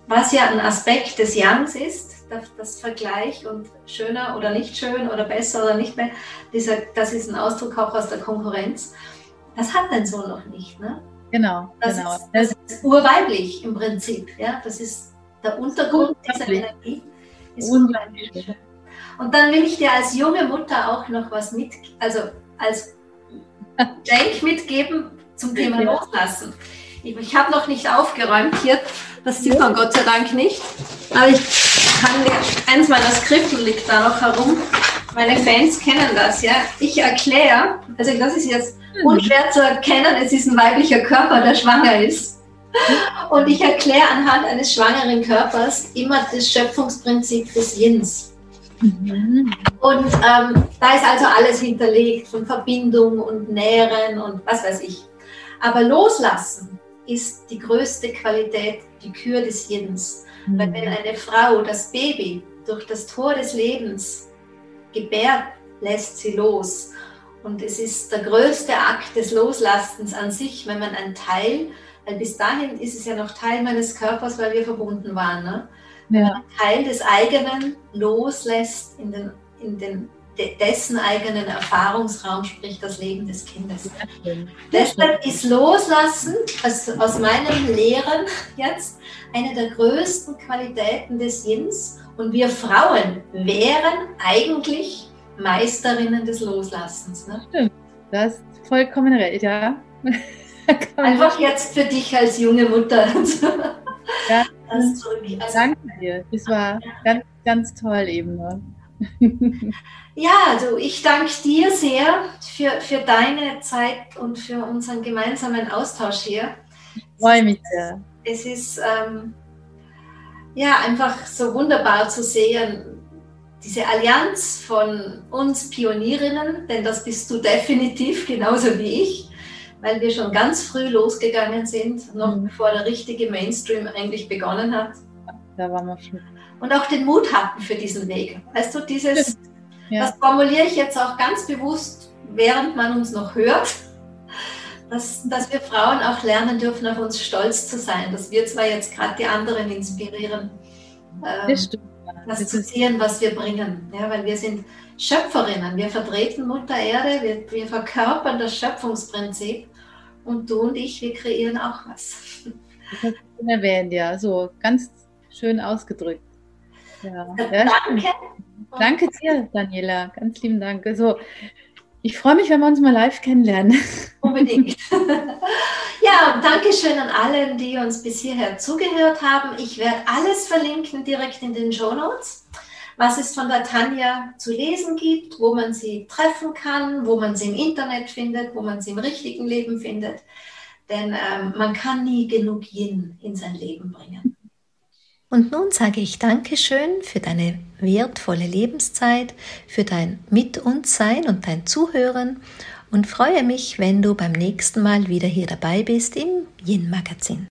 was ja ein Aspekt des Yangs ist, das, das Vergleich und schöner oder nicht schön oder besser oder nicht mehr, dieser, das ist ein Ausdruck auch aus der Konkurrenz. Das hat dein Sohn noch nicht, ne? Genau, das genau. Ist, das ist urweiblich im Prinzip, ja? Das ist der Untergrund dieser Energie. Ist unglaublich. Und dann will ich dir als junge Mutter auch noch was mit, also als Denk mitgeben zum Thema Loslassen. Ich, ich habe noch nicht aufgeräumt hier, das sieht man Gott sei Dank nicht, aber ich kann dir, eins meiner Skripten liegt da noch herum. Meine Fans kennen das, ja. Ich erkläre, also das ist jetzt unschwer zu erkennen, es ist ein weiblicher Körper, der schwanger ist. Und ich erkläre anhand eines schwangeren Körpers immer das Schöpfungsprinzip des Yins. Mhm. Und ähm, da ist also alles hinterlegt, von Verbindung und Nähren und was weiß ich. Aber loslassen ist die größte Qualität, die Kür des Yins. Mhm. Weil wenn eine Frau das Baby durch das Tor des Lebens gebärt, lässt sie los. Und es ist der größte Akt des Loslassens an sich, wenn man ein Teil, weil bis dahin ist es ja noch Teil meines Körpers, weil wir verbunden waren, ne? Wenn man einen Teil des eigenen loslässt in den, in den dessen eigenen Erfahrungsraum, sprich das Leben des Kindes. Ja, deshalb ist Loslassen, also aus meinen Lehren jetzt, eine der größten Qualitäten des Yins. Und wir Frauen wären eigentlich Meisterinnen des Loslassens. Ne? Stimmt, das ist vollkommen recht, ja. Einfach jetzt für dich als junge Mutter. Ja, also, danke dir, das war ganz, ganz toll eben. Ja, also ich danke dir sehr für, für deine Zeit und für unseren gemeinsamen Austausch hier. Ich freue mich sehr. Es ist ähm, ja einfach so wunderbar zu sehen, diese Allianz von uns Pionierinnen, denn das bist du definitiv genauso wie ich, weil wir schon ganz früh losgegangen sind, noch mhm. bevor der richtige Mainstream eigentlich begonnen hat. Da waren wir schon. Und auch den Mut hatten für diesen Weg. Weißt du, dieses, ja. Das formuliere ich jetzt auch ganz bewusst, während man uns noch hört, dass, dass wir Frauen auch lernen dürfen, auf uns stolz zu sein, dass wir zwar jetzt gerade die anderen inspirieren, ähm, das, das, das zu sehen, was wir bringen. Ja, weil wir sind Schöpferinnen, wir vertreten Mutter Erde, wir, wir verkörpern das Schöpfungsprinzip und du und ich, wir kreieren auch was. Das hast du erwähnt, ja, so ganz schön ausgedrückt. Ja. Ja, danke. Danke dir, Daniela, ganz lieben Dank. Also, ich freue mich, wenn wir uns mal live kennenlernen. Unbedingt. Ja, und Dankeschön an alle, die uns bis hierher zugehört haben. Ich werde alles verlinken direkt in den Shownotes, was es von der Tanja zu lesen gibt, wo man sie treffen kann, wo man sie im Internet findet, wo man sie im richtigen Leben findet. Denn ähm, man kann nie genug Yin in sein Leben bringen. Und nun sage ich Dankeschön für deine wertvolle Lebenszeit, für dein Mit uns Sein und dein Zuhören und freue mich, wenn du beim nächsten Mal wieder hier dabei bist im Yin Magazin.